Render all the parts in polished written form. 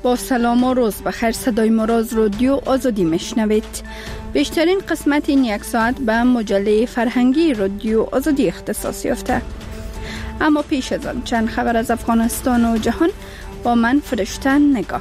با سلام و روز بخیر. صدای ما را از رادیو آزادی میشنوید. بیشترین قسمت این یک ساعت به مجله فرهنگی رادیو آزادی اختصاص یافته. اما پیش از آن چند خبر از افغانستان و جهان با من فرشته نگاه.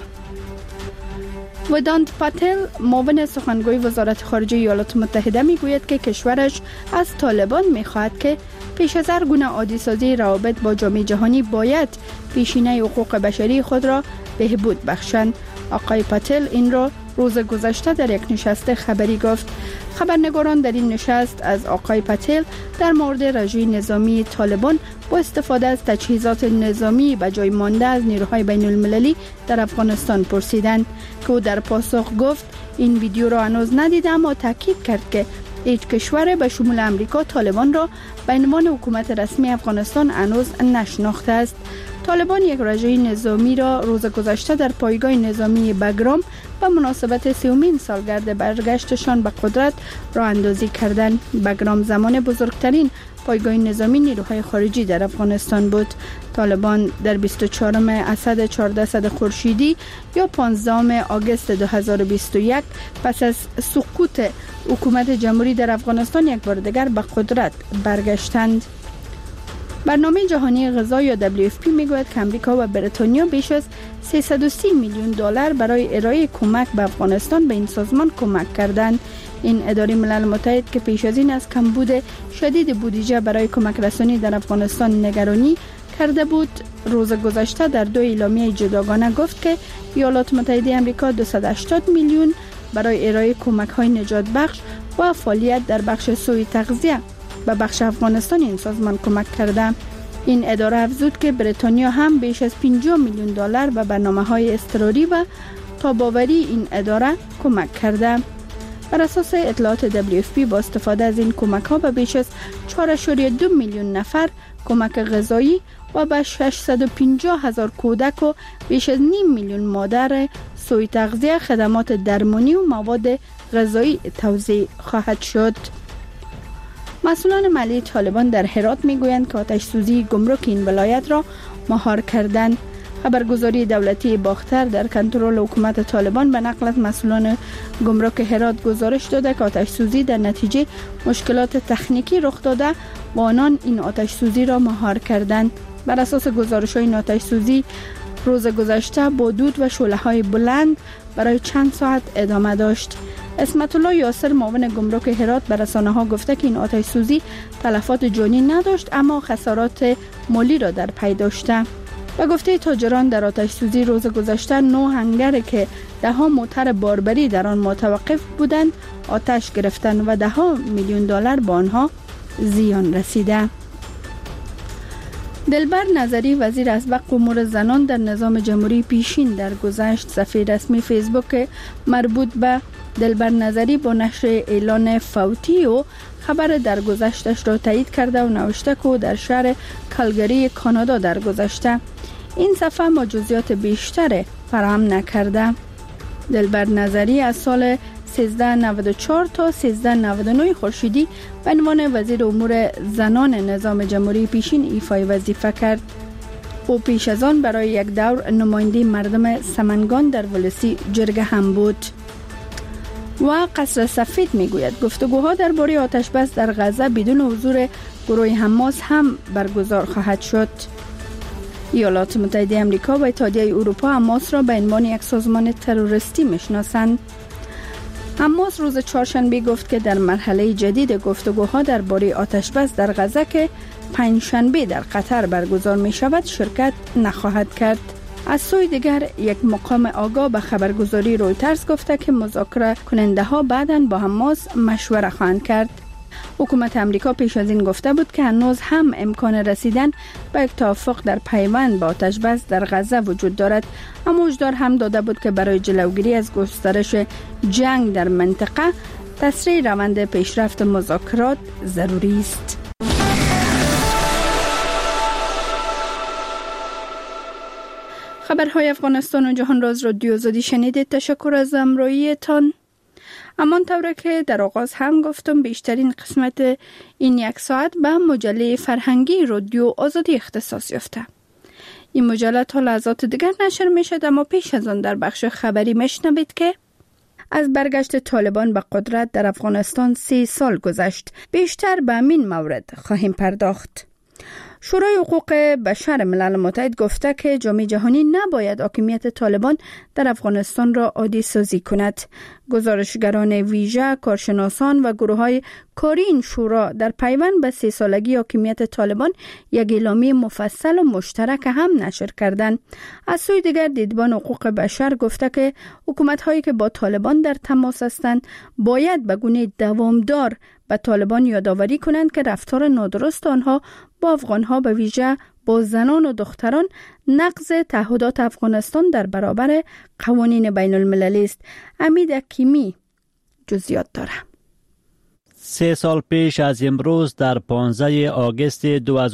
ودانت پاتل معاون سخنگوی وزارت خارجه ایالات متحده میگوید که کشورش از طالبان میخواهد که پیش از هر گونه عادی سازی روابط با جامعه جهانی باید پیشینه حقوق بشری خود را بهبود بخشند. آقای پاتل این را روز گذشته در یک نشست خبری گفت. خبرنگاران در این نشست از آقای پاتل در مورد رژیم نظامی طالبان با استفاده از تجهیزات نظامی به جای مانده از نیروهای بین المللی در افغانستان پرسیدند که او در پاسخ گفت این ویدیو را هنوز ندیده، اما تاکید کرد که هیچ کشور به شمول امریکا طالبان را به عنوان حکومت رسمی افغانستان هنوز نشناخته است. طالبان یک رژیم نظامی را روز گذشته در پایگاه نظامی بگرام به مناسبت 30مین سالگرد برگشتشان به قدرت راه اندازی کردند. بگرام زمان بزرگترین پایگاه نظامی نیروهای خارجی در افغانستان بود. طالبان در 24 اسد 14 خورشیدی یا 15 آگوست 2021 پس از سقوط حکومت جمهوری در افغانستان یک بار دیگر به قدرت برگشتند. برنامه جهانی غذا یا WFP میگوید که امریکا و بریتانیا بیش از 330 میلیون دلار برای ارائه کمک به افغانستان به این سازمان کمک کردند. این اداره ملل متحد که پیش از این از کمبود شدید بودجه برای کمک رسانی در افغانستان نگرانی کرده بود، روز گذشته در 2 اعلامیه جداگانه گفت که ایالات متحده آمریکا 280 میلیون برای ارائه کمک‌های نجات بخش و فعالیت در بخش سوی تغذیه به بخش افغانستان این سازمان کمک کرده. این اداره افزود که بریتانیا هم بیش از 50 میلیون دلار به برنامه‌های اضطراری و تاب‌آوری این اداره کمک کرده. بر اساس اطلاعات WFP با استفاده از این کمک‌ها به بیش از 4.2 میلیون نفر کمک غذایی و به 650,000 کودک و بیش از نیم میلیون مادر سوی تغذیه، خدمات درمانی و مواد غذایی توزیع خواهد شد. مسئولان ملی طالبان در هرات میگویند که آتش سوزی گمرک این ولایت را مهار کردند. خبرگزاری دولتی باختر در کنترل حکومت طالبان به نقل از مسئولان گمرک هرات گزارش داده که آتش سوزی در نتیجه مشکلات تکنیکی رخ داده و آنان این آتش سوزی را مهار کردند. بر اساس گزارش این آتش سوزی روز گذشته با دود و شعله‌های بلند برای چند ساعت ادامه داشت. اسمت الله یاسر معاون گمرک هرات به رسانه‌ها گفته که این آتش سوزی تلفات جانی نداشت اما خسارات مالی را در پی داشته. به گفته تاجران در آتش سوزی روز گذشته 9 هنگر که 10 موتر باربری در آن متوقف بودند آتش گرفتند و 10 میلیون دلار به آنها زیان رسیده. دلبر نظری وزیر اسبق امور زنان در نظام جمهوری پیشین درگذشت. صفحه رسمی فیسبوک مربوط به دلبر نظری با نشر اعلان فوتی و خبر درگذشتش را تایید کرده و نوشته که در شهر کالگری کانادا درگذشته. این صفحه ما جزئیات بیشتر فراهم نکرده. دلبر نظری از سال 1394 تا 1399 خورشیدی به عنوان وزیر امور زنان نظام جمهوری پیشین ایفای وظیفه کرد. او پیش از آن برای یک دور نماینده مردم سمنگان در ولسی جرگه هم بود. و قصر سفید میگوید گفتگوها درباره آتش بس در غزه بدون حضور گروه حماس هم برگزار خواهد شد. ایالات متحده آمریکا و اتحادیه اروپا حماس را به عنوان یک سازمان تروریستی میشناسند. حماس روز چهارشنبه گفت که در مرحله جدید گفتگوها درباره آتش بس در غزه که پنجشنبه در قطر برگزار می شود شرکت نخواهد کرد. از سوی دیگر یک مقام آگاه به خبرگزاری رویترز گفته که مذاکره کننده ها بعداً با حماس مشوره خواهند کرد. حکومت امریکا پیش از این گفته بود که هنوز هم امکان رسیدن به یک توافق در پیوند با آتش بس در غزه وجود دارد، اما هشدار هم داده بود که برای جلوگیری از گسترش جنگ در منطقه تسریع روند پیشرفت مذاکرات ضروری است. خبرهای افغانستان و جهان را از رادیو آزادی شنیدید. تشکر از همراهیتان. همانطور که در آغاز هم گفتم بیشترین قسمت این یک ساعت به مجله فرهنگی رادیو آزادی اختصاص یافته. این مجله تا لحظات دیگر نشر می شد، اما پیش از آن در بخش خبری میشنوید که از برگشت طالبان به قدرت در افغانستان 3 سال گذشت. بیشتر به همین مورد خواهیم پرداخت. شورای حقوق بشر ملل متحد گفته که جامعه جهانی نباید حاکمیت طالبان در افغانستان را عادی سازی کند. گزارشگران ویژه، کارشناسان و گروه‌های کاری این شورا در پیوند به 3 سالگی حاکمیت طالبان یک اعلامیه مفصل و مشترک هم نشر کردند. از سوی دیگر دیدبان حقوق بشر گفته که حکومت‌هایی که با طالبان در تماس هستند باید به گونه دوامدار به طالبان یادآوری کنند که رفتار نادرست آنها با افغانها به ویژه با زنان و دختران نقض تعهدات افغانستان در برابر قوانین بین المللی است. امید حکیمی جزئیات داره. 3 سال پیش از امروز در 15 آگوست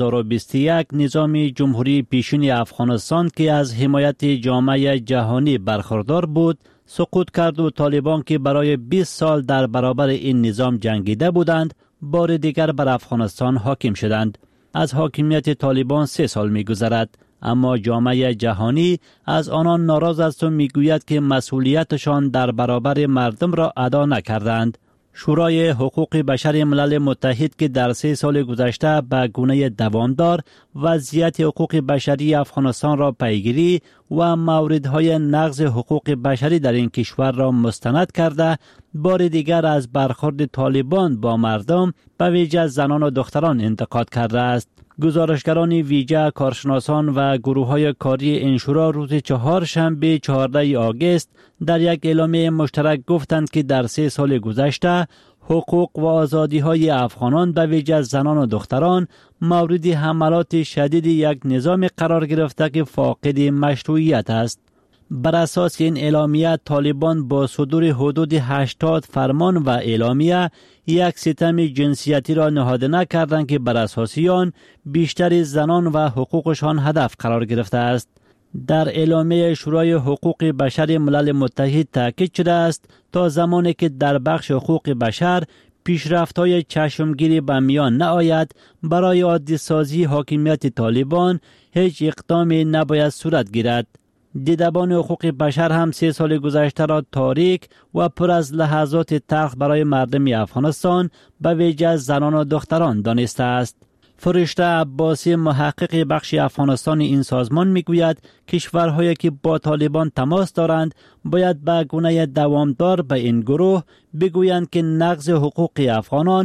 2021 نظام جمهوری پیشین افغانستان که از حمایت جامعه جهانی برخوردار بود سقوط کرد و طالبان که برای 20 سال در برابر این نظام جنگیده بودند بار دیگر بر افغانستان حاکم شدند. از حاکمیت طالبان 3 سال می‌گذرد، اما جامعه جهانی از آنان ناراض است و می‌گوید که مسئولیتشان در برابر مردم را ادا نکردند. شورای حقوق بشر ملل متحد که در 3 سال گذشته به گونه دوامدار وضعیت حقوق بشری افغانستان را پیگیری و موردهای نقض حقوق بشری در این کشور را مستند کرده، بار دیگر از برخورد طالبان با مردم به ویژه زنان و دختران انتقاد کرده است. گزارشگران ویژه، کارشناسان و گروه‌های کاری این شورا روز چهارشنبه 14 آگوست در یک اعلامیه مشترک گفتند که در 3 سال گذشته حقوق و آزادی‌های افغانان به ویژه زنان و دختران مورد حملات شدید یک نظام قرار گرفته که فاقد مشروعیت است. بر اساس این اعلامیه طالبان با صدور حدود 80 فرمان و اعلامیه یک ستم جنسیتی را نهاده نکردند که بر اساس آن بیشتر زنان و حقوقشان هدف قرار گرفته است. در اعلامیه شورای حقوق بشر ملل متحد تاکید شده است تا زمانی که در بخش حقوق بشر پیشرفت‌های چشمگیری به میان نآید، برای عادی سازی حاکمیت طالبان هیچ اقدامی نباید صورت گیرد. دیدبان حقوق بشر هم 3 سال گذشته را تاریک و پر از لحظات تلخ برای مردم افغانستان به ویژه زنان و دختران دانسته است. فرشته عباسی، محقق بخش افغانستان این سازمان میگوید کشورهایی که با طالبان تماس دارند باید به گونه دوامدار به این گروه بگویند که نقض حقوق افغانان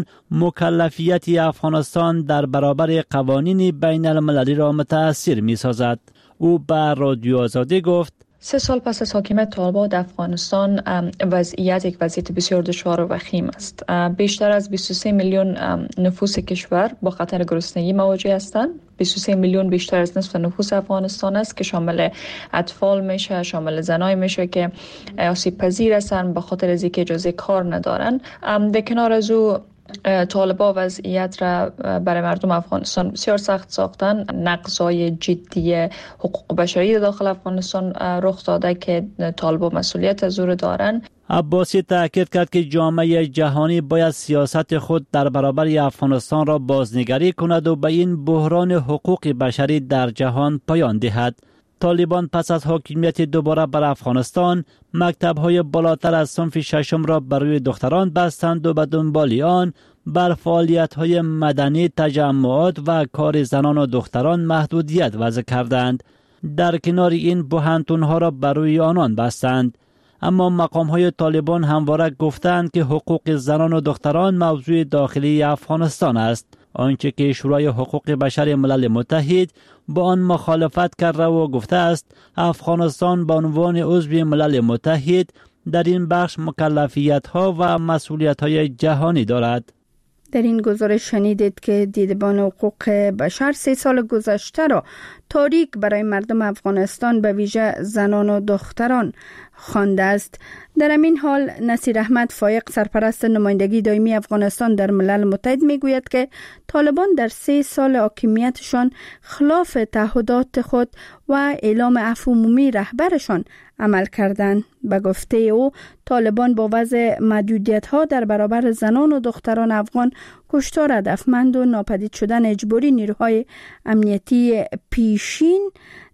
مکلفیت افغانستان در برابر قوانین بین المللی را متأثر می سازد. او به رادیو آزادی گفت 3 سال پس از حاکمیت طالبان در افغانستان وضعیت یک وضعیت بسیار دشوار و وخیم است. بیشتر از 23 میلیون نفوس کشور با خطر گرسنگی مواجه هستند. 23 میلیون بیشتر از نصف نفوس افغانستان است که شامل اطفال میشه، شامل زنای میشه که آسیب پذیر هستند به خاطر از اینکه اجازه کار ندارن. در کنار از او طالبان وضعیت را برای مردم افغانستان بسیار سخت ساختن. نقض‌های جدی حقوق بشری داخل افغانستان رخ داده که طالبان مسئولیت از او دارن. عباسی تاکید کرد که جامعه جهانی باید سیاست خود در برابر افغانستان را بازنگری کند و به این بحران حقوق بشری در جهان پایان دهد. طالبان پس از حاکمیت دوباره بر افغانستان مکتب‌های بالاتر از صنف 6 را برای دختران بستند و به دنبال آن بر فعالیت‌های مدنی، تجمعات و کار زنان و دختران محدودیت وضع کردند. در کنار این پوهنتون‌ها را برای آنان بستند. اما مقام‌های طالبان همواره گفتند که حقوق زنان و دختران موضوع داخلی افغانستان است، آنچه که شورای حقوق بشر ملل متحد با آن مخالفت کرده و گفته است افغانستان به عنوان عضو ملل متحد در این بخش مکلفیت‌ها و مسئولیت‌های جهانی دارد. در این گزارش شنیدید که دیدبان حقوق بشر 3 سال گذشته را تاریک برای مردم افغانستان به ویژه زنان و دختران خوانده است. در همین حال نصیر احمد فایق، سرپرست نمایندگی دائمی افغانستان در ملل متحد میگوید که طالبان در 3 سال حاکمیتشان خلاف تعهدات خود و اعلام عفو عمومی رهبرشان عمل کردند. به گفته او طالبان با وضع محدودیت‌ها در برابر زنان و دختران افغان، کشتار هدفمند و ناپدید شدن اجباری نیروهای امنیتی پیشین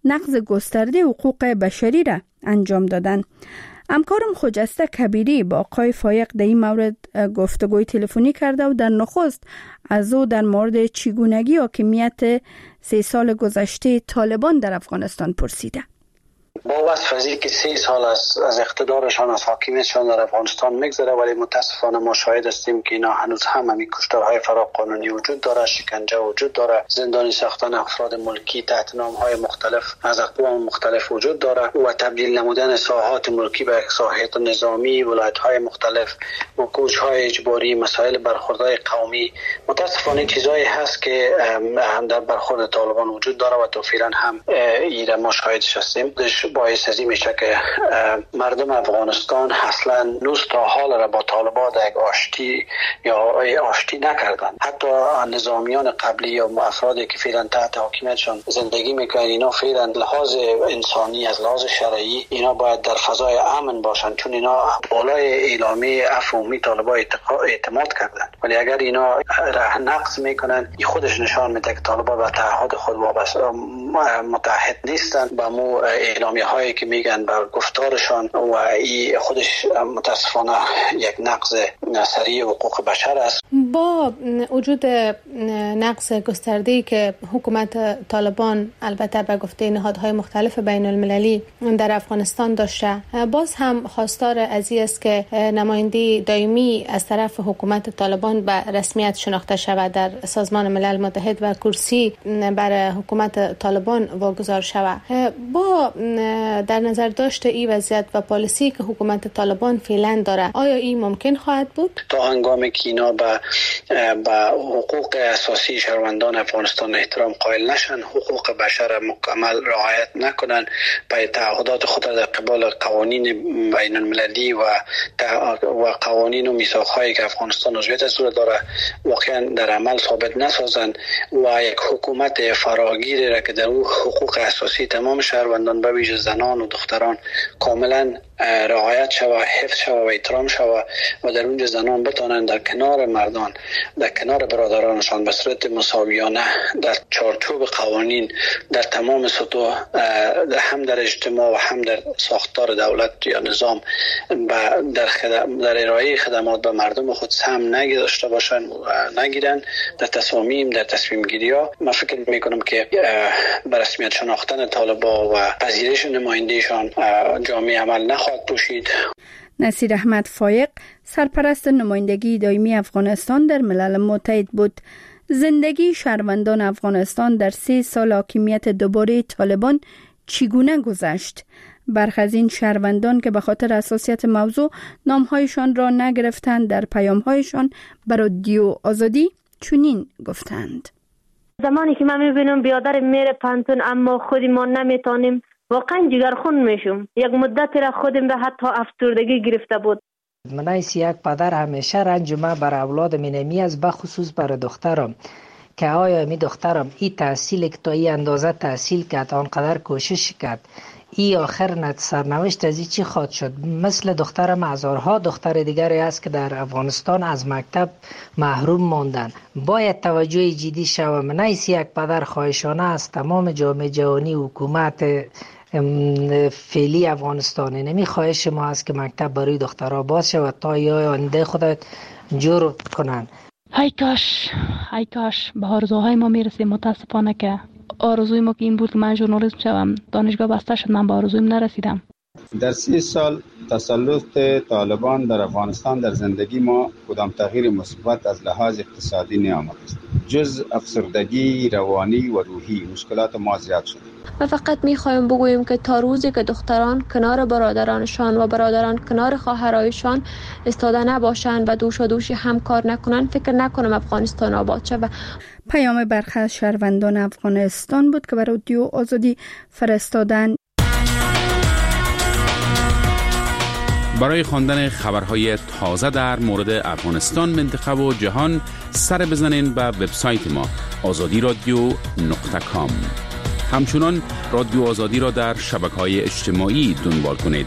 نقض گسترده حقوق بشری را انجام دادند. همکارم خجسته کبیری با آقای فایق در این مورد گفتگوی تلفنی کرده و در نخست از او در مورد چگونگی حاکمیت 3 سال گذشته طالبان در افغانستان پرسیده. با وصف از که 3 سال از اقتدارشان، از حاکمیتشان در افغانستان میگذره، ولی متاسفانه ما شاهد هستیم که اینا هنوز هم همین کشتارهای فراقانونی وجود داره، شکنجه وجود داره، زندانی ساختن افراد ملکی تحت نامهای مختلف از اقوام مختلف وجود داره و تبدیل نمودن ساحات ملکی به ساحات نظامی، ولایت‌های مختلف و کوچ‌های اجباری، مسائل برخوردهای قومی. متاسفانه چیزایی هست که در برخورد طالبان وجود داره و تو فعلا هم ایره ما شاهدش هستیم. باعث از این میشه که مردم افغانستان اصلا نوز تا حال را با طالبان یک آشتی نکردن. حتی نظامیان قبلی یا افرادی که فعلا تحت حاکمیتشان زندگی میکنن، اینا فعلا لحاظ انسانی از لحاظ شرعی اینا باید در فضای امن باشن، چون اینا بالای اعلامیه عفو طالبان اعتماد کردن. ولی اگر اینا را نقض میکنن، این خودش نشان میده که طالبان به تعهد خود وابسته متحد نیستن، با مو اعلامیه هایی که میگن بر گفتارشان و این خودش متاسفانه یک نقض سریع حقوق بشر است. با وجود نقض گسترده‌ای که حکومت طالبان البته به گفته نهادهای مختلف بین المللی در افغانستان داشته، باز هم خواستار از این است که نماینده دائمی از طرف حکومت طالبان به رسمیت شناخته شود در سازمان ملل متحد و کرسی بر حکومت طالبان واگذار شود. با در نظر داشته این وضعیت و پالیسی که حکومت طالبان فعلا داره، آیا این ممکن خواهد بود؟ تا هنگامی که اینا به حقوق اساسی شهروندان افغانستان احترام قائل نشن، حقوق بشر مکمل رعایت نکنن، به تعهدات خود در قبال قوانین بین المللی و قوانین و میثاق‌هایی که افغانستان عضویت از داره واقعا در عمل ثابت نسازن و یک حکومت فراگیری را که در او حقوق اساسی تمام شهروندان به ویژه زنان و دختران کاملا رعایت شود، حفظ شود و احترام شود و در اونجا زنان بتانند در کنار مردان، در کنار برادرانشان به صورت مساویانه در چارچوب قوانین در تمام سطوح، هم در اجتماع و هم در ساختار دولت یا نظام در ارائه خدمات به مردم خود سهم نگذاشته باشند و نگیرن در تصمیم گیری ها. من فکر میکنم که به رسمیت شناختن طالبان و پذیرش نمایندگیشان جامعه عمل نخواهد پوشید. نصیر احمد فایق سرپرست نمایندگی دائمی افغانستان در ملل متحد بود. زندگی شهروندان افغانستان در 3 سال حاکمیت دوباره طالبان چگونه گذشت؟ برخی از این شهروندان که به خاطر حساسیت موضوع نامهایشان را نگرفتند، در پیامهایشان بر رادیو آزادی چنین گفتند: زمانی که من میبینم بیادر میره پانتون اما خودی ما نمیتونیم، واقعا جگرخون میشم. یک مدت را خودم را حتی افسردگی گرفته بود. منایس یک پدر همیشه رنج ما بر اولاد مینمی از بخصوص بر دخترم که آیا می دخترم این تحصیل که تا این اندازه تحصیل کرد، آنقدر کوشش کرد، ای آخر سرنوشت از این چی خواهد شد؟ مثل دخترم هزارها دختر دیگری است که در افغانستان از مکتب محروم ماندن. باید توجه جدی شود. منایس یک پدر خواهشانه است تمام جامعه جهانی، حکومت فعلی افغانستان، نمی خواهش ما است که مکتب برای دخترها باز شود تا آینده خودت جور کنن. ای کاش به آرزوهای ما میرسیم. متاسفانه که آرزوی ما که این بود که من ژورنالیست شوم، دانشگاه بسته شد، من به آرزویم نرسیدم. در 30 سال تسلط طالبان در افغانستان در زندگی ما کدام تغییر مثبت از لحاظ اقتصادی نیامده است. جز افسردگی روانی و روحی مشکلات ما زیاد شد. و فقط میخوایم بگوییم که تا روزی که دختران کنار برادرانشان و برادران کنار خواهرایشان استاده نباشند و دوشی هم کار نکنند، فکر نکنم افغانستان آباد شود. پیام برخی از شهروندان افغانستان بود که برای رادیو آزادی فرستادن. برای خواندن خبرهای تازه در مورد افغانستان، منطقه و جهان سر بزنین به وبسایت ما azadi.radio.com. همچنان رادیو آزادی را در شبکه‌های اجتماعی دنبال کنید.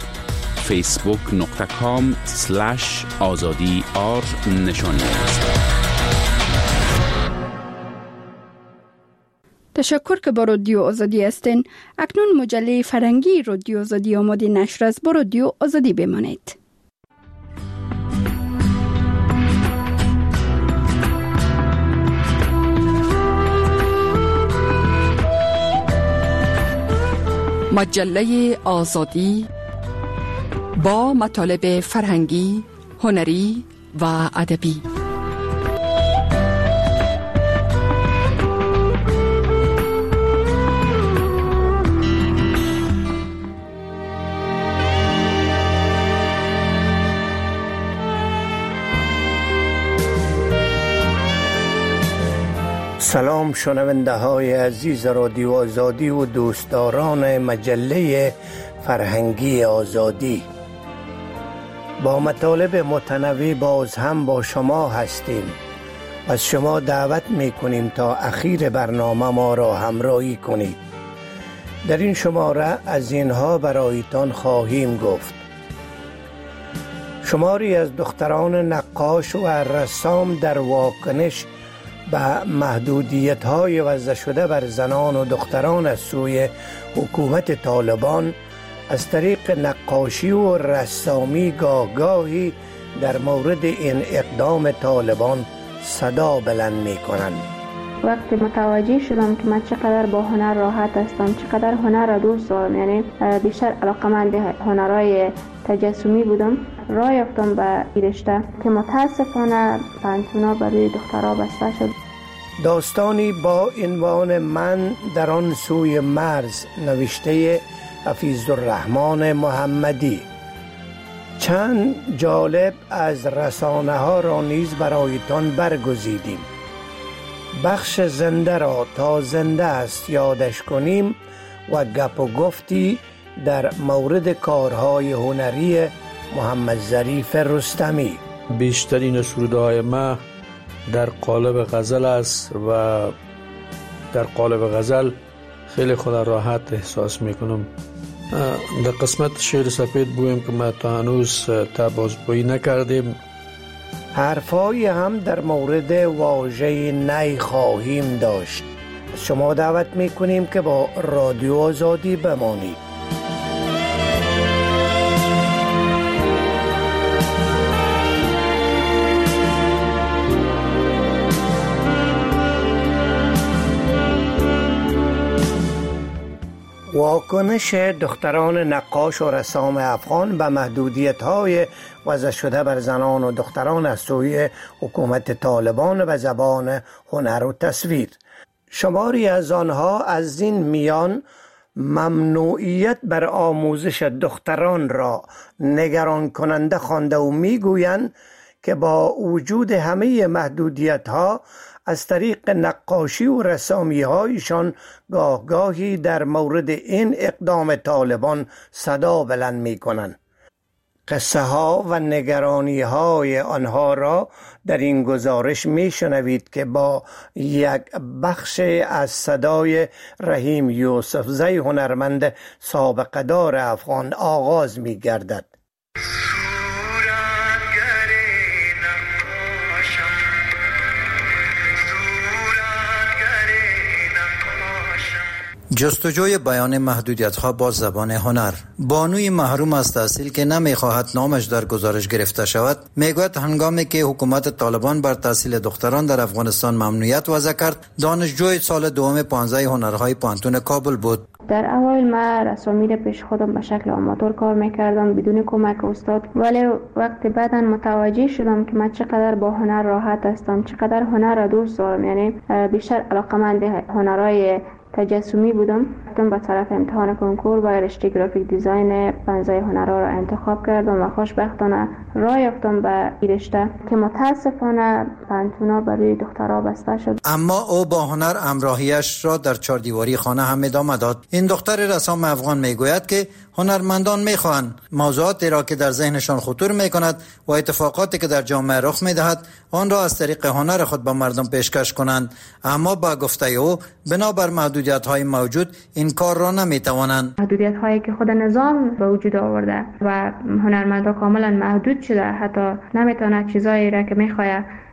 facebook.com/azadi_r نشانی است. تشکر که با رادیو آزادی هستین. اکنون مجله فرهنگی رادیو آزادی آماده نشر است. با رادیو آزادی بمانید. مجله آزادی با مطالب فرهنگی، هنری و ادبی. سلام شنونده های عزیز رادیو آزادی و دوستداران مجله فرهنگی آزادی. با مطالب متنوع باز هم با شما هستیم. از شما دعوت می کنیم تا اخیر برنامه ما را همراهی کنید. در این شماره از اینها برایتان خواهیم گفت: شماری از دختران نقاش و رسام در واکنش به محدودیت‌های وضع شده بر زنان و دختران از سوی حکومت طالبان از طریق نقاشی و رسامی گاهی در مورد این اقدام طالبان صدا بلند می‌کنند. وقتی متوجه شدم که من چقدر با هنر راحت هستم، چقدر هنر را دوست دارم، یعنی بیشتر علاقه‌مند هنرهای تجسمی بودم، راه یافتم به این رشته که متاسفانه پانتونا برای دخترها بسته شد. داستانی با عنوان من در آن سوی مرز، نوشته حفیظ الرحمن محمدی. چند جالب از رسانه ها را نیز برایتان برگزیدیم. بخش زنده را تا زنده است یادش کنیم و گپ و گفتی در مورد کارهای هنری محمد ظریف رستمی. بیشترین سرودهای ما در قالب غزل است و در قالب غزل خیلی خود راحت احساس میکنم. در قسمت شعر سفید بویم که ما تا هنوز بازگویی نکردیم. حرفایی هم در مورد واژه نی خواهیم داشت. شما دعوت میکنیم که با رادیو آزادی بمانید. واکنش دختران نقاش و رسام افغان به محدودیت‌های وضع شده بر زنان و دختران از سوی حکومت طالبان به زبان هنر و تصویر. شماری از آنها از این میان ممنوعیت بر آموزش دختران را نگران کننده خوانده و میگویند که با وجود همه محدودیت‌ها از طریق نقاشی و رسامی هایشان گاهی در مورد این اقدام طالبان صدا بلند می کنند. قصه ها و نگرانی های آنها را در این گزارش می شنوید که با یک بخش از صدای رحیم یوسفزی هنرمند سابقه دار افغان آغاز می گردد. جستجوی بیان محدودیت‌ها با زبان هنر. بانوی محروم از تحصیل که نمی‌خواهد نامش در گزارش گرفته شود، میگوید هنگامی که حکومت طالبان بر تحصیل دختران در افغانستان ممنوعیت وضع کرد، دانشجوی سال دوم 15 هنرهای پانتون کابل بود. در اول من رسامی را پیش خودم به شکل آماتور کار میکردم بدون کمک استاد، ولی وقتی بعداً متوجه شدم که من چقدر با هنر راحت هستم، چقدر هنر را دوست دارم، یعنی بیشتر علاقه‌مند هنرهای تجسمی بودم، به طرف امتحان کنکور و رشته گرافیک دیزاین 15 هنرها را انتخاب کردم و خوشبختانه راه یافتم به این رشته که متاسفانه پانتونا برای دخترها بسته شد. اما او با هنر همراهیش را در چهاردیواری خانه هم ادامه داد. این دختر رسام افغان میگوید که هنرمندان میخواهند موضوعاتی را که در ذهنشان خطور میکند و اتفاقاتی که در جامعه رخ میدهد آن را از طریق هنر خود به مردم پیشکش کنند، اما با گفته او بنابر محدودیت‌های موجود این کار را نمیتوانند. محدودیت‌هایی که خود نظام به وجود آورده و هنرمندان کاملا محدود شده، حتی نمیتونه چیزایی را که میخواد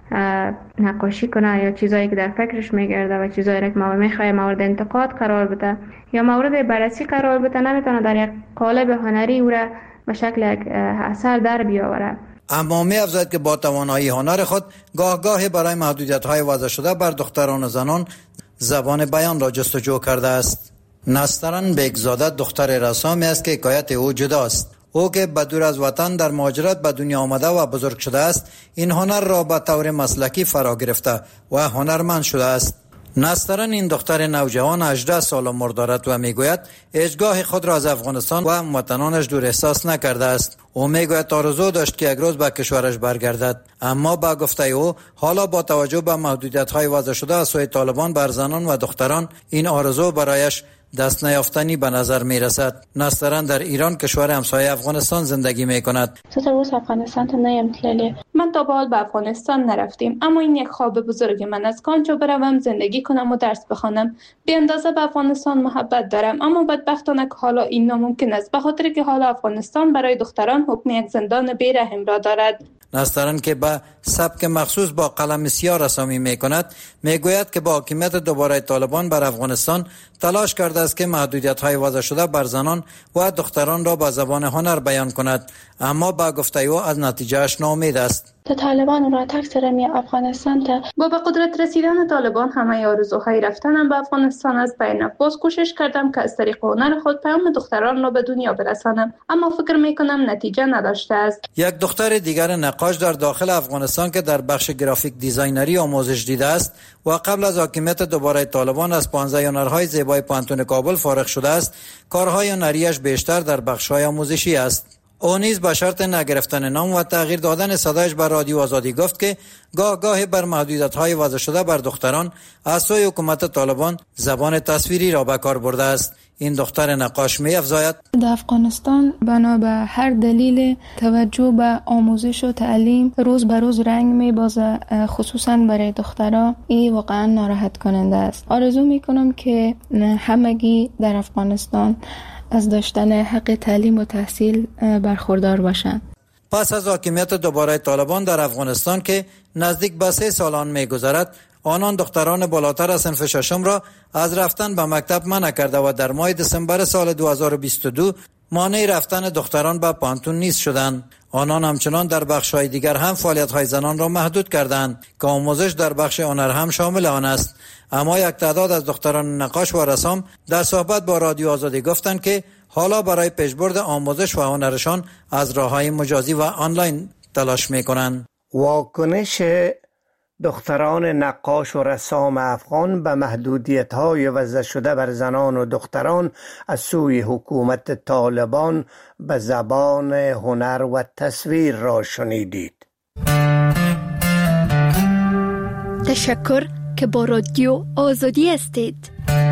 نقاشی کنه یا چیزایی که در فکرش میگرده و چیزایی که ما میخوایم مورد انتقاد قرار بده یا مورد بررسی قرار بده، نمیتونه در یک قالب هنری او را به شکل یک اثر در بیاوره. اما می افزاید که با توانایی هنر خود گاه برای محدودیت‌های وضع شده بر دختران و زنان زبان بیان را جستجو کرده است. نسترن بیگزاده دختر رسامی است که حکایت او جداست. او که بدور از وطن در مهاجرت به دنیا آمده و بزرگ شده است، این هنر را به طور مسلکی فرا گرفته و هنرمند شده است. نسترن این دختر نوجوان 18 سال عمر دارد و میگوید هیچگاه خود را از افغانستان و هموطنانش دور احساس نکرده است. او میگوید آرزو داشت که یک روز به کشورش برگردد، اما با گفته او حالا با توجه به محدودیت‌های وضع شده از سوی طالبان بر زنان و دختران این آرزو برایش دست نیافتنی به نظر می رسد. نسترن در ایران، کشور همسایه افغانستان، زندگی می کند. افغانستان تا نیم تلیلی. من تا به حال به افغانستان نرفتیم، اما این یک خواب بزرگ من است که آنجا بروم زندگی کنم و درس بخوانم. بی اندازه به افغانستان محبت دارم، اما بدبختانه که حالا این ناممکن است، به خاطر که حالا افغانستان برای دختران حکم یک زندان بی‌رحم را دارد. نسترن که به سبک مخصوص با قلم سیاه رسامی می کند، می گوید که با حاکمیت دوباره طالبان بر افغانستان تلاش کرده است که محدودیت‌های وضع شده بر زنان و دختران را با زبان هنر بیان کند، اما با گفته او از نتیجهش ناامید است. طالبان را تکثر می افغانستان تا با به قدرت رسیدن طالبان همه آرزوهای رفتنم به افغانستان از بین. باز کوشش کردم که از طریق هنر خود پیام دختران را به دنیا برسانم، اما فکر می کنم نتیجه نداشته است. یک دختر دیگر نقاش در داخل افغانستان که در بخش گرافیک دیزاینری آموزش دیده است و قبل از حاکمیت دوباره طالبان از 15 هنرهای زیبای پانتون کابل فارغ شده است، کارهای هنریش بیشتر در بخش‌های آموزشی است. او نیز به شرط نگرفتن نام و تغییر دادن صدایش بر رادیو آزادی گفت که گاه بر محدودیت‌های وضع شده بر دختران از سوی حکومت طالبان زبان تصویری را به کار برده است. این دختر نقاش می افزاید در افغانستان بنا به هر دلیل توجه به آموزش و تعلیم روز به روز رنگ می بازه، خصوصا برای دخترها. این واقعا ناراحت کننده است. آرزو می کنم که همگی در افغانستان از داشتن حق تعلیم و تحصیل برخوردار باشند. پس از حاکمیت دوباره طالبان در افغانستان که نزدیک به 3 سالان می‌گذرد، آنان دختران بالاتر از صنف ششم را از رفتن به مکتب منع کرده و در ماه دسامبر سال 2022 مانع رفتن دختران به پانتون نیز شدند. آنان همچنان در بخش‌های دیگر هم فعالیت‌های زنان را محدود کردند که آموزش در بخش هنر هم شامل آن است. اما یک تعداد از دختران نقاش و رسام در صحبت با رادیو آزادی گفتند که حالا برای پیشبرد آموزش و هنرشان از راه‌های مجازی و آنلاین تلاش می‌کنند. واکنش دختران نقاش و رسام افغان به محدودیت‌های وضع شده بر زنان و دختران از سوی حکومت طالبان به زبان هنر و تصویر را شنیدید. تشکر که با رادیو آزادی هستید.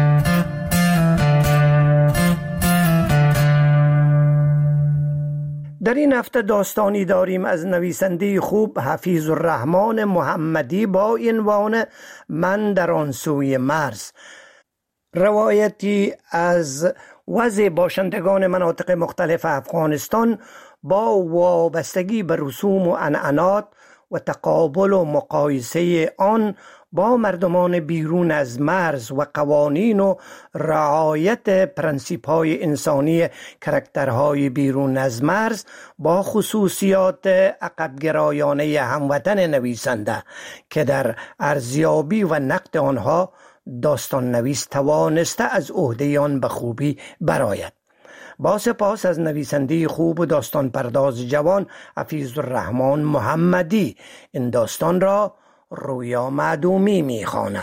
در این هفته داستانی داریم از نویسنده خوب حفیظ الرحمن محمدی با عنوان من در آن سوی مرز. روایتی از وضع باشندگان مناطق مختلف افغانستان با وابستگی به رسوم و عنعنات و تقابل و مقایسه آن با مردمان بیرون از مرز و قوانین و رعایت پرنسیپ‌های انسانی کرکترهای بیرون از مرز با خصوصیات عقب‌گرایانه هموطن نویسنده که در ارزیابی و نقد آنها داستان نویس توانسته از عهده آن به خوبی برآید. با سپاس از نویسنده خوب و داستان پرداز جوان حفیظ الرحمن محمدی، این داستان را رویا معدومی می‌خواند.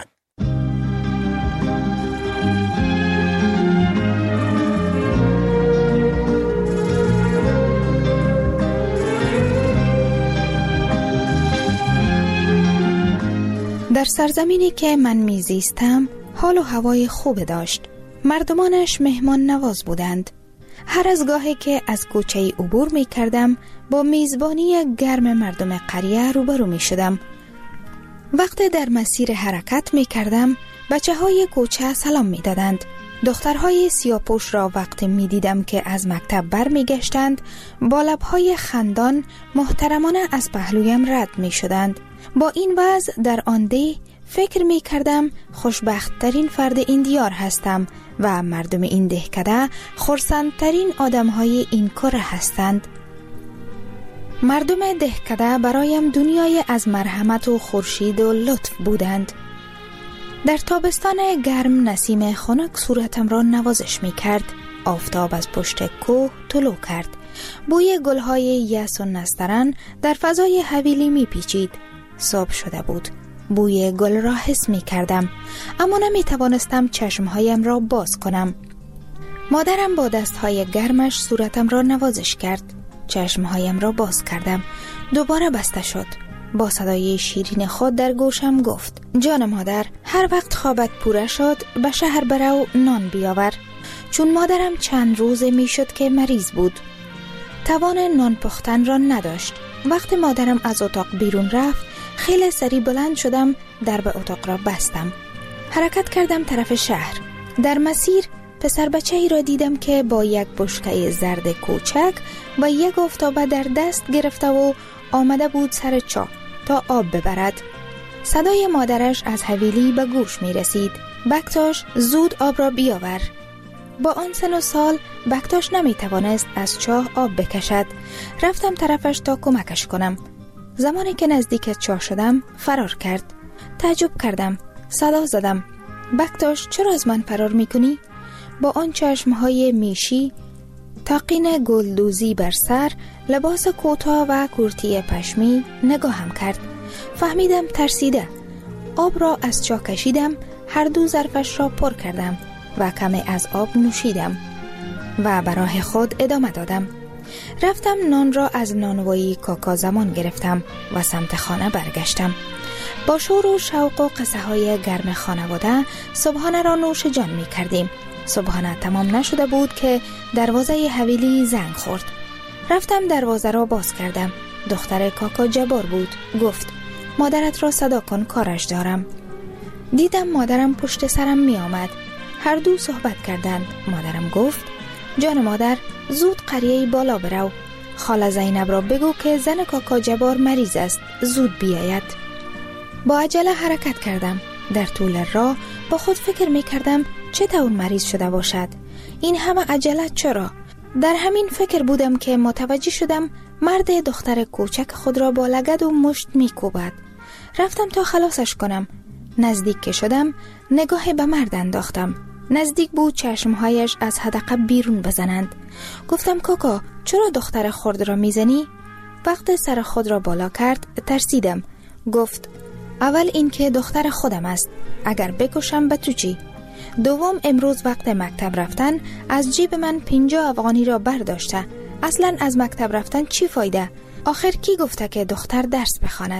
در سرزمینی که من میزیستم حال و هوای خوب داشت. مردمانش مهمان نواز بودند. هر از گاهی که از کوچه عبور می کردم با میزبانی گرم مردم قریه روبرو می شدم. وقتی در مسیر حرکت می کردم بچه های کوچه سلام می دادند. دخترهای سیاپوش را وقتی می دیدم که از مکتب بر می گشتند با لبهای خندان محترمانه از پهلویم رد می شدند. با این وضع در آن ده فکر می کردم خوشبخت ترین فرد این دیار هستم و مردم این دهکده خرسندترین آدم های این کره هستند. مردم دهکده برایم دنیای از مرحمت و خورشید و لطف بودند. در تابستان گرم نسیم خنک صورتم را نوازش می کرد. آفتاب از پشت کوه طلوع کرد. بوی گلهای یاس و نسترن در فضای حویلی می پیچید. صبح شده بود. بوی گل را حس می کردم، اما نمی توانستم چشمهایم را باز کنم. مادرم با دستهای گرمش صورتم را نوازش کرد. چشمهایم را باز کردم. دوباره بسته شد. با صدای شیرین خود در گوشم گفت: جان مادر، هر وقت خوابت پوره شد به شهر برو نان بیاور. چون مادرم چند روزه می شد که مریض بود. توان نان پختن را نداشت. وقتی مادرم از اتاق بیرون رفت، خیلی سری بلند شدم، در به اتاق را بستم. حرکت کردم طرف شهر. در مسیر پسر بچه‌ای را دیدم که با یک بشکه زرد کوچک و یک آفتابه در دست گرفته و آمده بود سر چاه تا آب ببرد. صدای مادرش از حویلی به گوش می رسید: بکتاش، زود آب را بیاور. با آن سن و سال بکتاش نمی توانست از چاه آب بکشد. رفتم طرفش تا کمکش کنم. زمانی که نزدیک چاه شدم فرار کرد. تعجب کردم. صدا زدم: بکتاش، چرا از من فرار می کنی؟ با آن چشمهای میشی، تاقین گلدوزی بر سر، لباس کوتاه و کرتی پشمی نگاهم کرد. فهمیدم ترسیده. آب را از چاه کشیدم، هر دو ظرفش را پر کردم و کمی از آب نوشیدم و به راه خود ادامه دادم. رفتم نان را از نانوایی کاکا زمان گرفتم و سمت خانه برگشتم. با شور و شوق و قصه های گرم خانواده صبحانه را نوش جان می کردیم. صبحانه تمام نشده بود که دروازه حویلی زنگ خورد. رفتم دروازه را باز کردم. دختر کاکا جبار بود. گفت: مادرت را صدا کن، کارش دارم. دیدم مادرم پشت سرم می آمد. هر دو صحبت کردند. مادرم گفت: جان مادر، زود قریه بالا برو. خاله زینب را بگو که زن کاکا جبار مریض است، زود بیاید. با عجله حرکت کردم. در طول راه با خود فکر می کردم چطور مریض شده باشد. این همه عجله چرا؟ در همین فکر بودم که متوجه شدم مرد دختر کوچک خود را با لگد و مشت می کوبد. رفتم تا خلاصش کنم. نزدیک که شدم نگاه به مرد انداختم. نزدیک بود چشمهایش از حدقه بیرون بزنند. گفتم: کاکا، چرا دختر خود را میزنی؟ وقتی سر خود را بالا کرد ترسیدم. گفت: اول این که دختر خودم است، اگر بکشم به تو چی؟ دوم، امروز وقت مکتب رفتن از جیب من 50 افغانی را برداشته. اصلا از مکتب رفتن چی فایده؟ آخر کی گفته که دختر درس بخواند؟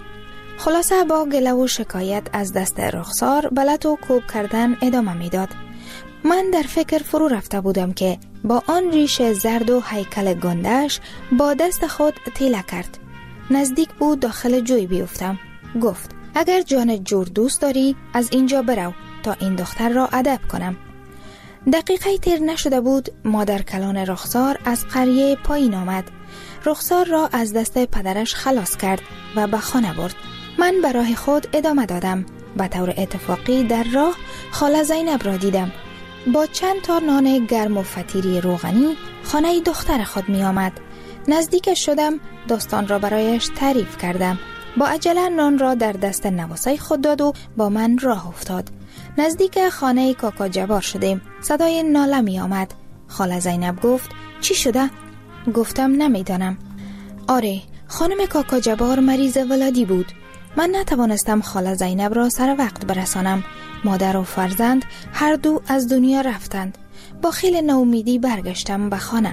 خلاصه با گله و شکایت از دست رخسار بلت و کوب کردن ادامه میداد. من در فکر فرو رفته بودم که با آن ریش زرد و هیکل گندش با دست خود تیله کرد. نزدیک بود داخل جوی بیفتم. گفت: اگر جان جور دوست داری از اینجا برو تا این دختر را ادب کنم. دقیقه تیر نشده بود مادر کلان رخسار از قریه پایین آمد. رخسار را از دست پدرش خلاص کرد و به خانه برد. من به راه خود ادامه دادم. به طور اتفاقی در راه خاله زینب را دیدم. با چند تا نان گرم و فطیری روغنی خانه دختر خود می آمد. نزدیکش شدم، داستان را برایش تعریف کردم. با عجله نان را در دست نواسای خود داد و با من راه افتاد. نزدیک خانه کاکا جبار شدیم. صدای ناله می آمد. خاله زینب گفت: چی شده؟ گفتم: نمیدانم. آره، خانم کاکا جبار مریض ولادی بود. من نتوانستم خاله زینب را سر وقت برسانم. مادر و فرزند هر دو از دنیا رفتند. با خیلی ناامیدی برگشتم به خانه.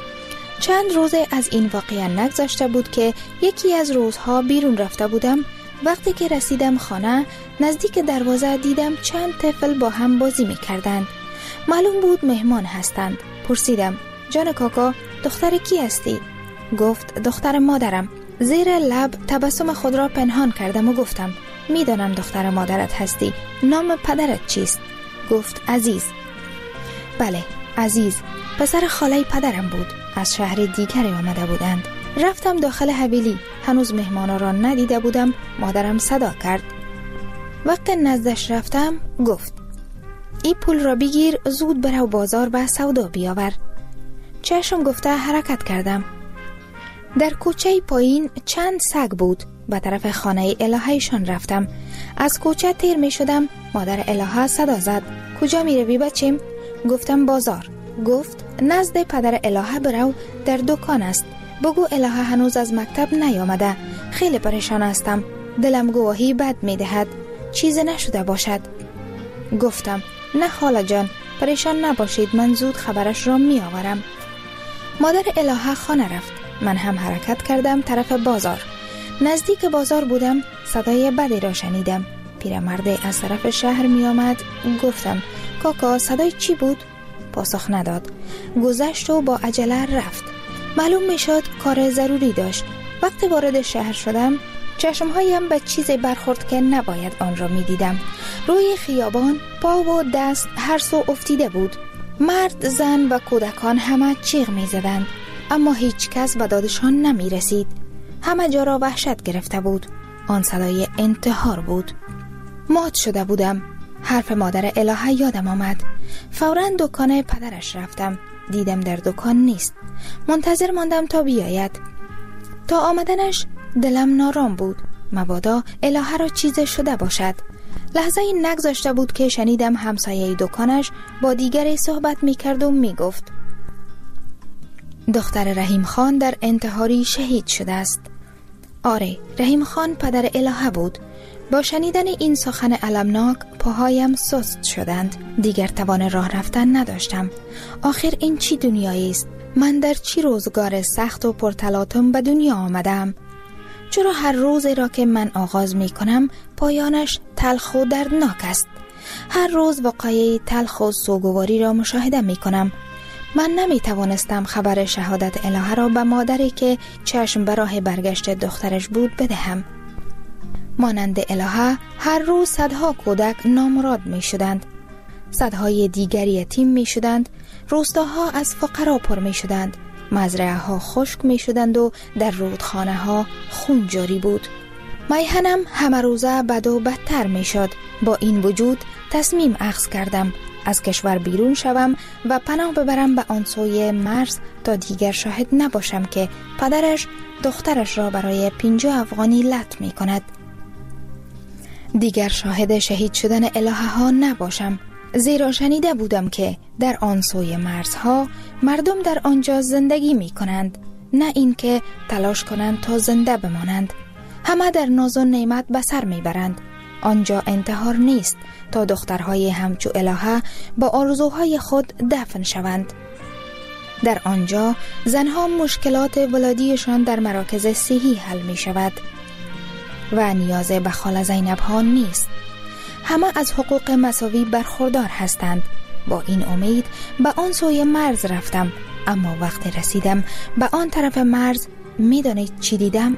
چند روز از این واقعه نگذشته بود که یکی از روزها بیرون رفته بودم. وقتی که رسیدم خانه، نزدیک دروازه دیدم چند طفل با هم بازی می کردند. معلوم بود مهمان هستند. پرسیدم: جان کاکا، دختر کی هستی؟ گفت: دختر مادرم. زیر لب تبسم خود را پنهان کردم و گفتم: میدانم دختر مادرت هستی. نام پدرت چیست؟ گفت: عزیز. بله، عزیز، پسر خاله پدرم بود. از شهر دیگری آمده بودند. رفتم داخل حویلی. هنوز مهمانا را ندیده بودم. مادرم صدا کرد. وقتی نزدش رفتم گفت این پول را بگیر، زود برو بازار و سودا بیاور. چشم گفته حرکت کردم. در کوچه پایین چند سگ بود. به طرف خانه الههشان رفتم. از کوچه تیر می شدم. مادر الهه صدا زد. کجا می روی بچیم؟ گفتم بازار. گفت نزد پدر الهه برو، در دکان است. بگو الهه هنوز از مکتب نیامده. خیلی پریشان هستم. دلم گواهی بد می دهد. چیز نشده باشد. گفتم نه خاله جان، پریشان نباشید، من زود خبرش را می آورم. مادر الهه خانه رفت. من هم حرکت کردم طرف بازار. نزدیک بازار بودم. صدای بدی را شنیدم. پیرمرد از طرف شهر می آمد. گفتم کاکا صدای چی بود؟ پاسخ نداد. گذشت و با عجله رفت. معلوم می شد کار ضروری داشت. وقتی وارد شهر شدم چشمهایم به چیزی برخورد که نباید آن را می دیدم. روی خیابان پا و دست هر سو افتیده بود. مرد، زن و کودکان همه جیغ می زدند. اما هیچ کس به دادشان نمی رسید. همه جا را وحشت گرفته بود. آن صدای انتحار بود. مات شده بودم. حرف مادر الهه یادم آمد. فوراً دکان پدرش رفتم. دیدم در دکان نیست. منتظر ماندم تا بیاید. تا آمدنش دلم نارام بود. مبادا الهه را چیز شده باشد. لحظه نگذاشته بود که شنیدم همسایه دکانش با دیگری صحبت می کرد و می گفت دختر رحیم خان در انتحاری شهید شده است. آره، رحیم خان پدر الهه بود. با شنیدن این سخن المناک پاهایم سست شدند. دیگر توان راه رفتن نداشتم. آخر این چی دنیایی است؟ من در چی روزگار سخت و پرتلاطم به دنیا آمدم؟ چرا هر روزی را که من آغاز می کنم پایانش تلخ و دردناک است؟ هر روز واقعه تلخ و سوگواری را مشاهده می کنم. من نمی توانستم خبر شهادت الهه را به مادری که چشم به راه برگشت دخترش بود بدهم. مانند الهه هر روز صدها کودک نامراد می شدند. صدهای دیگر یتیم می شدند. روستاها از فقرا پر می شدند. مزرعه ها خشک می شدند و در رودخانه ها خون جاری بود. میهنم همه روزه بد و بدتر می شد. با این وجود تصمیم اخذ کردم از کشور بیرون شوم و پناه ببرم به آن سوی مرز تا دیگر شاهد نباشم که پدرش دخترش را برای 50 افغانی لط می کند. دیگر شاهد شهید شدن الهه ها نباشم، زیرا شنیده بودم که در آن سوی مرزها مردم در آنجا زندگی می کنند، نه اینکه تلاش کنند تا زنده بمانند. همه در ناز و نعمت به سر می برند. آنجا انتحار نیست تا دخترهای همچو الهه با آرزوهای خود دفن شوند. در آنجا زنها مشکلات ولادیشان در مراکز صحی حل می شود و نیاز به خاله زینب ها نیست. همه از حقوق مساوی برخوردار هستند. با این امید به آن سوی مرز رفتم، اما وقتی رسیدم به آن طرف مرز می دانید چی دیدم؟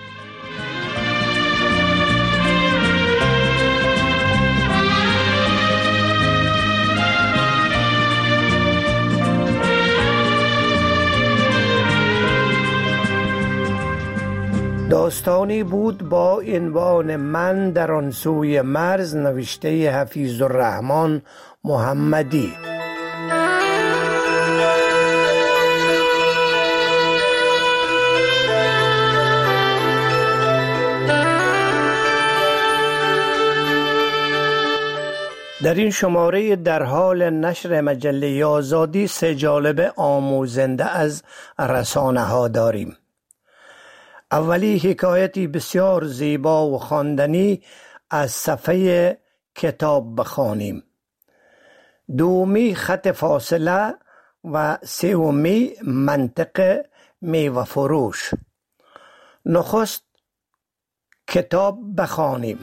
داستانی بود با عنوان من در آن سوی مرز، نوشته حفیظ الرحمن محمدی. در این شماره در حال نشر مجله آزادی 3 جالب آموزنده از رسانه ها داریم. اولی حکایتی بسیار زیبا و خواندنی از صفحه کتاب بخوانیم. دومی خط فاصله و سومی منطق میوه فروش. نخست کتاب بخوانیم.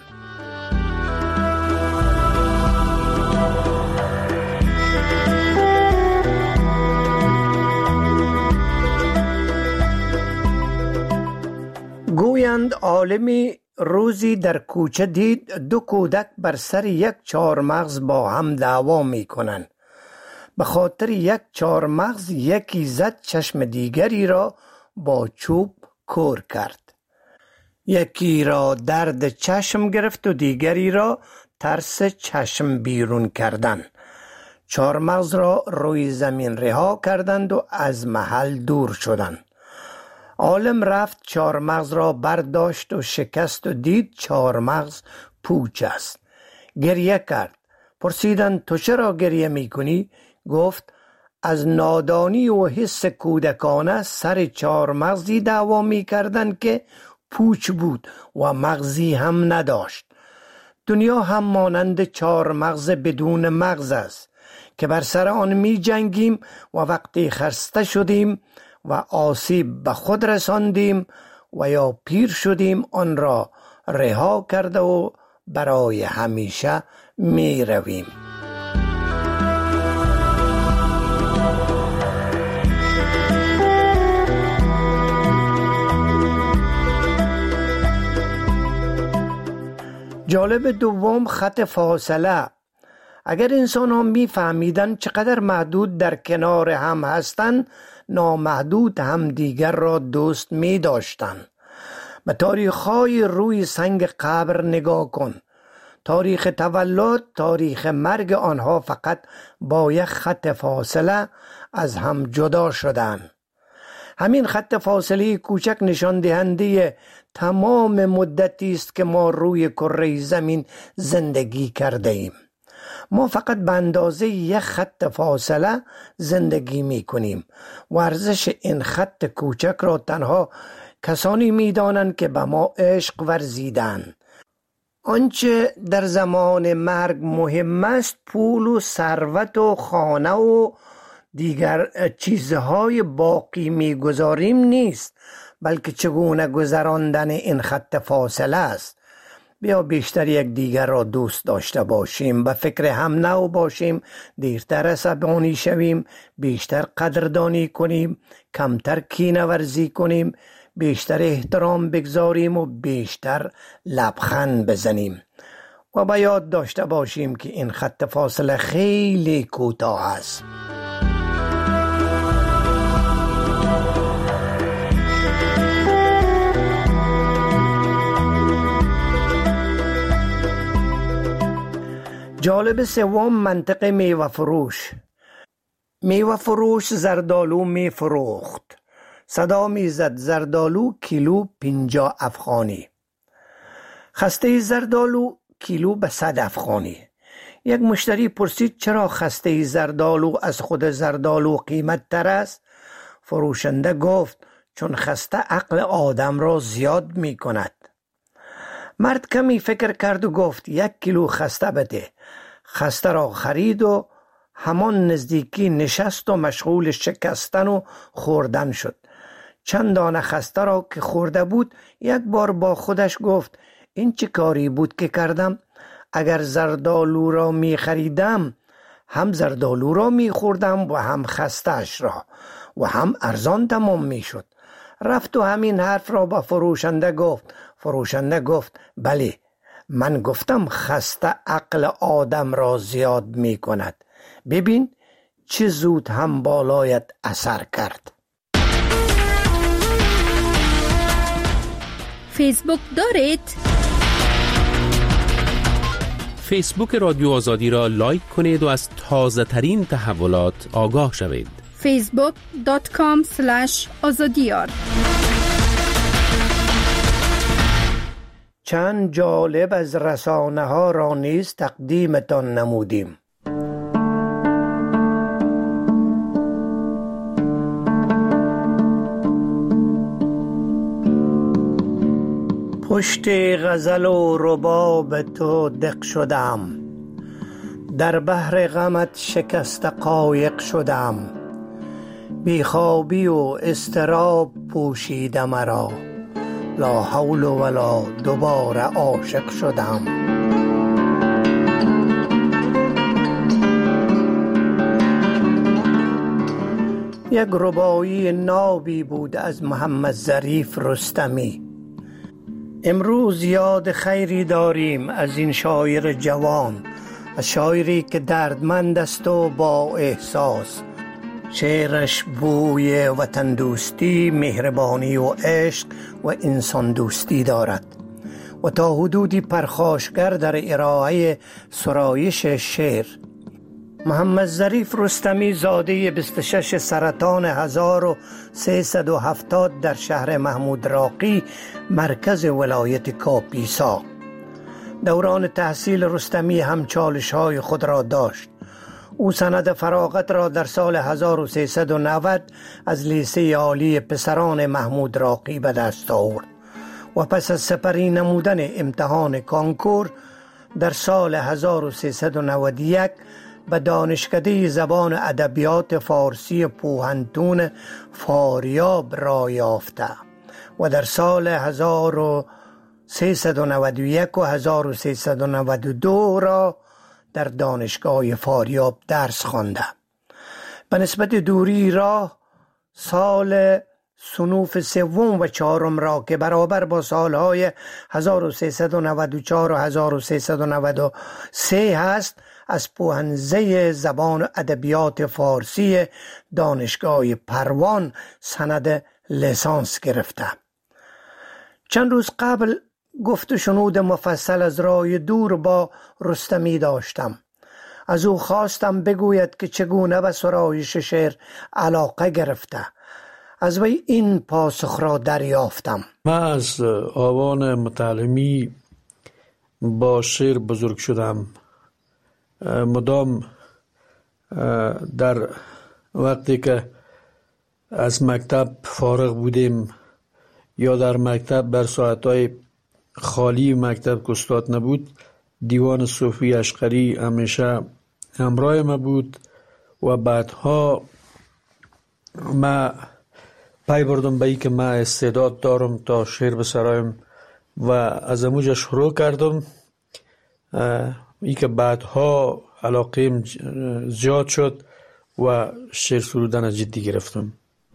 گویند عالمی روزی در کوچه دید 2 کودک بر سر یک چهارمغز با هم دعوا می کنند. به خاطر یک چهارمغز یکی زد چشم دیگری را با چوب کور کرد. یکی را درد چشم گرفت و دیگری را ترس چشم بیرون کردن. چهارمغز را روی زمین رها کردند و از محل دور شدند. عالم رفت چهارمغز را برداشت و شکست و دید چهارمغز پوچ است. گریه کرد. پرسیدند تو چرا گریه میکنی؟ گفت از نادانی و حس کودکانه سر چهارمغزی دعوا میکردند که پوچ بود و مغزی هم نداشت. دنیا هم مانند چهارمغز بدون مغز است که بر سر آن می جنگیم و وقتی خسته شدیم و آسیب به خود رساندیم و یا پیر شدیم آن را رها کرده و برای همیشه می رویم. جالب دوم خط فاصله. اگر انسان ها می فهمیدن چقدر محدود در کنار هم هستند، نامحدود هم دیگر را دوست می داشتن. به تاریخ های روی سنگ قبر نگاه کن. تاریخ تولد، تاریخ مرگ آنها فقط با یک خط فاصله از هم جدا شدند. همین خط فاصله کوچک نشان دهنده تمام مدتی است که ما روی کره زمین زندگی کرده ایم. ما فقط به اندازه یک خط فاصله زندگی می کنیم و ارزش این خط کوچک را تنها کسانی می دانند که به ما عشق ورزیدند. آنچه در زمان مرگ مهم است پول و ثروت و خانه و دیگر چیزهای باقی میگذاریم نیست، بلکه چگونه گذراندن این خط فاصله است. بیا بیشتر یک دیگر را دوست داشته باشیم، به فکر هم نو باشیم، دیرتر عصبانی شویم، بیشتر قدردانی کنیم، کمتر کینه ورزی کنیم، بیشتر احترام بگذاریم و بیشتر لبخند بزنیم. و به یاد داشته باشیم که این خط فاصله خیلی کوتاه است. جالب سوم منطق میوه فروش. میوه فروش زردالو می فروخت. صدا می زد زردالو کیلو 50 افغانی. خسته زردالو کیلو به 100 افغانی. یک مشتری پرسید چرا خسته زردالو از خود زردالو قیمت تر است؟ فروشنده گفت چون خسته عقل آدم را زیاد می کند. مرد کمی فکر کرد و گفت 1 کیلو خسته بده. خسته را خرید و همان نزدیکی نشست و مشغول شکستن و خوردن شد. چند دانه خسته را که خورده بود یک بار با خودش گفت این چه کاری بود که کردم؟ اگر زردالو را می خریدم هم زردالو را می خوردم و هم خسته‌اش را و هم ارزان تمام می شد. رفت و همین حرف را با فروشنده گفت. فروشنده گفت بله، من گفتم خسته عقل آدم را زیاد می کند. ببین چه زود هم بالایت اثر کرد. فیسبوک دارید؟ فیسبوک رادیو آزادی را لایک کنید و از تازه ترین تحولات آگاه شوید. facebook.com/azadiyar. چند جالب از رسانه ها را نیز تقدیمتان نمودیم. پشت غزل و رباب تو دق شدم، در بحر غمت شکست قایق شدم. بیخوابی و اضطراب پوشیده مرا، لا حول ولا دوباره عاشق شدم. یک ربایی نابی بود از محمد ظریف رستمی. امروز یاد خیری داریم از این شاعر جوان. از شاعری که دردمند است و با احساس. شعرش بوی وطن دوستی، مهربانی و عشق و انسان دوستی دارد و تا حدودی پرخاشگر در ارائه سرایش شعر. محمد ظریف رستمی زاده 26 سرطان 1370 در شهر محمود راقی مرکز ولایت کاپیسا. دوران تحصیل رستمی هم چالش‌های خود را داشت. او سند فراغت را در سال 1390 از لیسه عالی پسران محمود راقی به دست آورد و پس از سپری نمودن امتحان کانکور در سال 1391 به دانشکده زبان ادبیات فارسی پوهنتون فاریاب راه یافته و در سال 1391 و 1392 را در دانشگاه فاریاب درس خوانده. به نسبت دوری راه سال صنوف سوم و چهارم را که برابر با سالهای 1394 و 1393 هست از پوهنزه زبان و ادبیات فارسی دانشگاه پروان سند لیسانس گرفته. چند روز قبل گفت و شنود مفصل از راه دور با رستمی داشتم. از او خواستم بگوید که چگونه به سرایش شعر علاقه گرفته. از وی این پاسخ را دریافتم: من از آوان متعلمی با شعر بزرگ شدم. مدام در وقتی که از مکتب فارغ بودیم یا در مکتب بر ساعتهای خالی مکتب که استاد نبود، دیوان صوفی اشقری همیشه همراه ما بود و بعدها ما پای بردم به ای که من استعداد دارم تا شعر بسرایم و از اموجه شروع کردم. ای که بعدها علاقیم زیاد شد و شعر سرودن جدی گرفتم.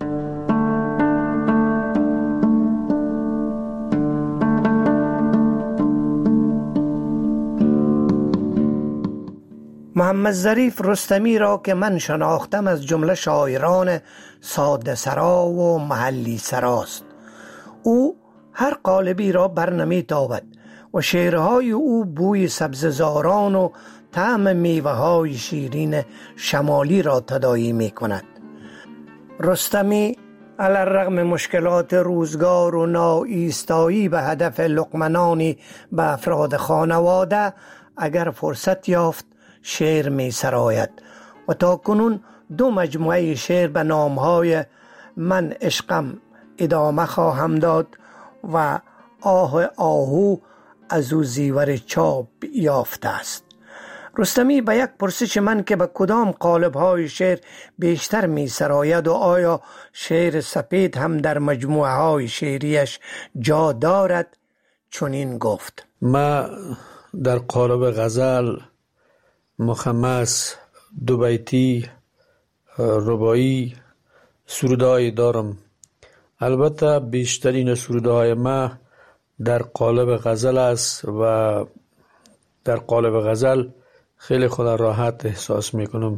محمد ظریف رستمی را که من شناختم از جمله شاعران ساده سرا و محلی سراست. او هر قالبی را برنمی تابد و شعرهای او بوی سبززاران و طعم میوه های شیرین شمالی را تداعی می کند. رستمی علی الرغم مشکلات روزگار و ناایستایی به هدف لقمه به افراد خانواده اگر فرصت یافت شعر می سراید و تا کنون 2 مجموعه شعر به نامهای من عشقم ادامه خواهم داد و آه آهو از او زیور چاپ یافته است. رستمی به یک پرسش من که به کدام قالب‌های شعر بیشتر می سراید و آیا شعر سپید هم در مجموعه های شعریش جا دارد چنین گفت: ما در قالب غزل، مخمس، 2 بیتی، رباعی سروده‌ای دارم. البته بیشترین سروده‌های ما در قالب غزل است و در قالب غزل خیلی خود راحت احساس میکنم.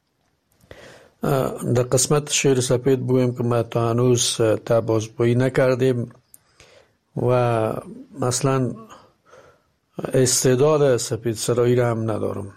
در قسمت شعر سپید بویم که ما تا هنوز بازگویی نکردیم و اصلا استعداد سپید سرایی را هم ندارم.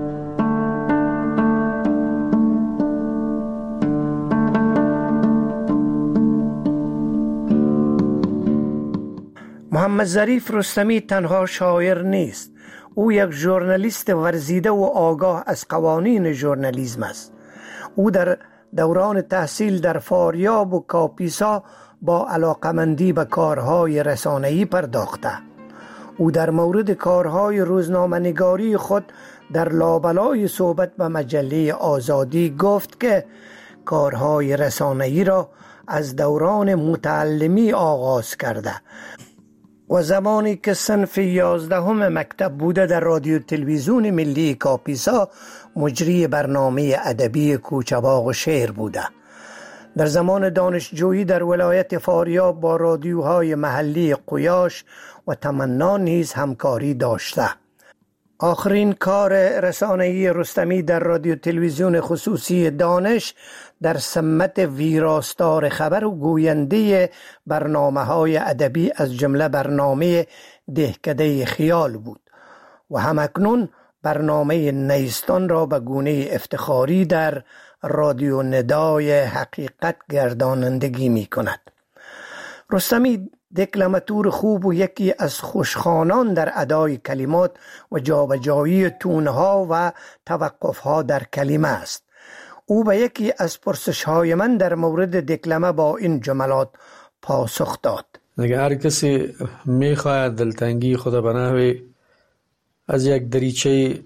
محمد ظریف رستمی تنها شاعر نیست. او یک ژورنالیست ورزیده و آگاه از قوانین ژورنالیسم است. او در دوران تحصیل در فاریاب و کاپیسا با علاقمندی به کارهای رسانه‌ای پرداخته. او در مورد کارهای روزنامه‌نگاری خود در لابلای صحبت به مجله آزادی گفت که کارهای رسانه‌ای را از دوران متعلمی آغاز کرده و زمانی که صنف 11 مکتب بوده در رادیو تلویزیون ملی کاپیسا مجری برنامه ادبی کوچه‌باغ و شعر بوده. در زمان دانشجویی در ولایت فاریاب با رادیوهای محلی قیاش و تمنا نیز همکاری داشته. آخرین کار رسانه‌ای رستمی در رادیو تلویزیون خصوصی دانش در سمت ویراستار خبر و گوینده برنامه‌های ادبی از جمله برنامه دهکده خیال بود و همکنون برنامه نیستان را به گونه افتخاری در رادیو ندای حقیقت گردانندگی می کند. رستمی دکلماتور خوب و یکی از خوشخوانان در ادای کلمات و جابجایی تونها و توقفها در کلمه است. او به یکی از پرسش‌های من در مورد دکلمه با این جملات پاسخ داد: اگر هر کسی میخواهد دلتنگی خود به نحوی از یک دریچه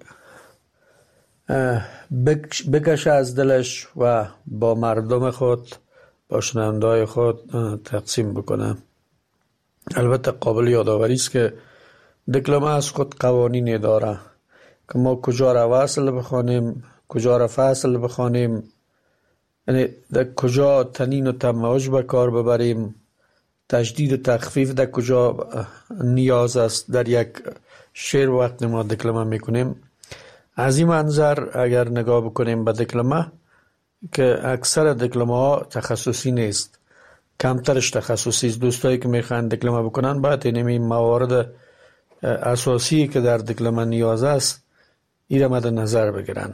بکشه از دلش و با مردم خود، با شنونده‌های خود تقسیم بکنه. البته قابل یادآوری است که دکلمه از خود قوانینی داره که ما کجا را وصل بخوانیم، کجا را فصل بخوانیم، یعنی در کجا تنین و تموج به کار ببریم، تشدید و تخفیف در کجا نیاز است در یک شعر وقت ما دکلمه میکنیم. از این منظر اگر نگاه بکنیم به دکلمه، که اکثر دکلمه ها تخصصی نیست، کمترش تخصصی است. دوستایی که میخوان دکلمه بکنن باید این موارد اساسی که در دکلمه نیاز است این را مد نظر بگیرن.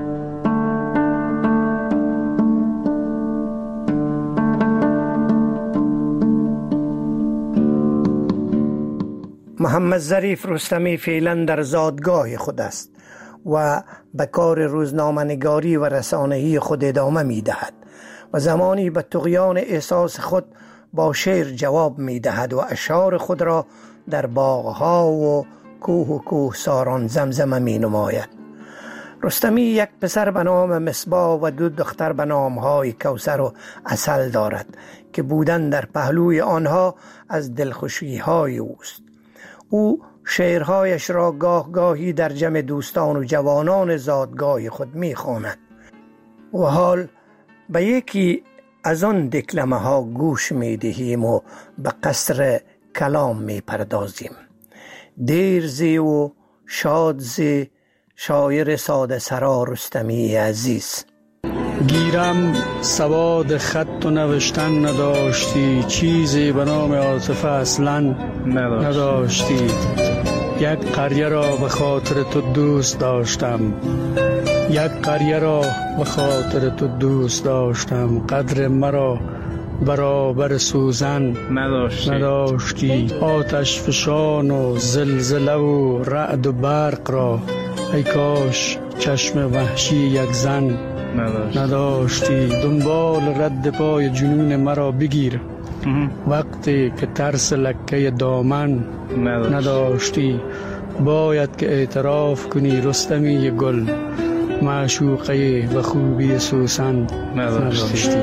محمد ظریف رستمی فعلا در زادگاه خود است و به کار روزنامه‌نگاری و رسانه‌ای خود ادامه می‌دهد و زمانی به طغیان احساس خود با شعر جواب می‌دهد و اشعار خود را در باغ‌ها و کوهساران زمزمه می‌نماید. رستمی یک پسر به نام مصباح و دو دختر به نام‌های کوثر و عسل دارد که بودن در پهلوی آنها از دلخوشی‌های اوست. او شعرهایش را گاه گاهی در جمع دوستان و جوانان زادگاه خود می‌خواند و حال به یکی از آن دکلمه ها گوش می‌دهیم و به قصر کلام می‌پردازیم. دیر زی و شاد زی، شاعر ساده سرا رستمی عزیز. گیرم سواد خط و نوشتن نداشتی، چیزی به نام عاطفه اصلا نداشتی. یک قریه را به خاطر تو دوست داشتم، یک قریه را به خاطر تو دوست داشتم. قدر مرا برابر سوزن نداشتی. آتش فشان و زلزله و رعد و برق را ای کاش چشم وحشی یک زن نداشتی. دنبال رد پای جنون مرا بگیر وقتی که ترس لکه دامن نداشتی. باید که اعتراف کنی رستمی گل، معشوقه و خوبی سوسن نداشتی.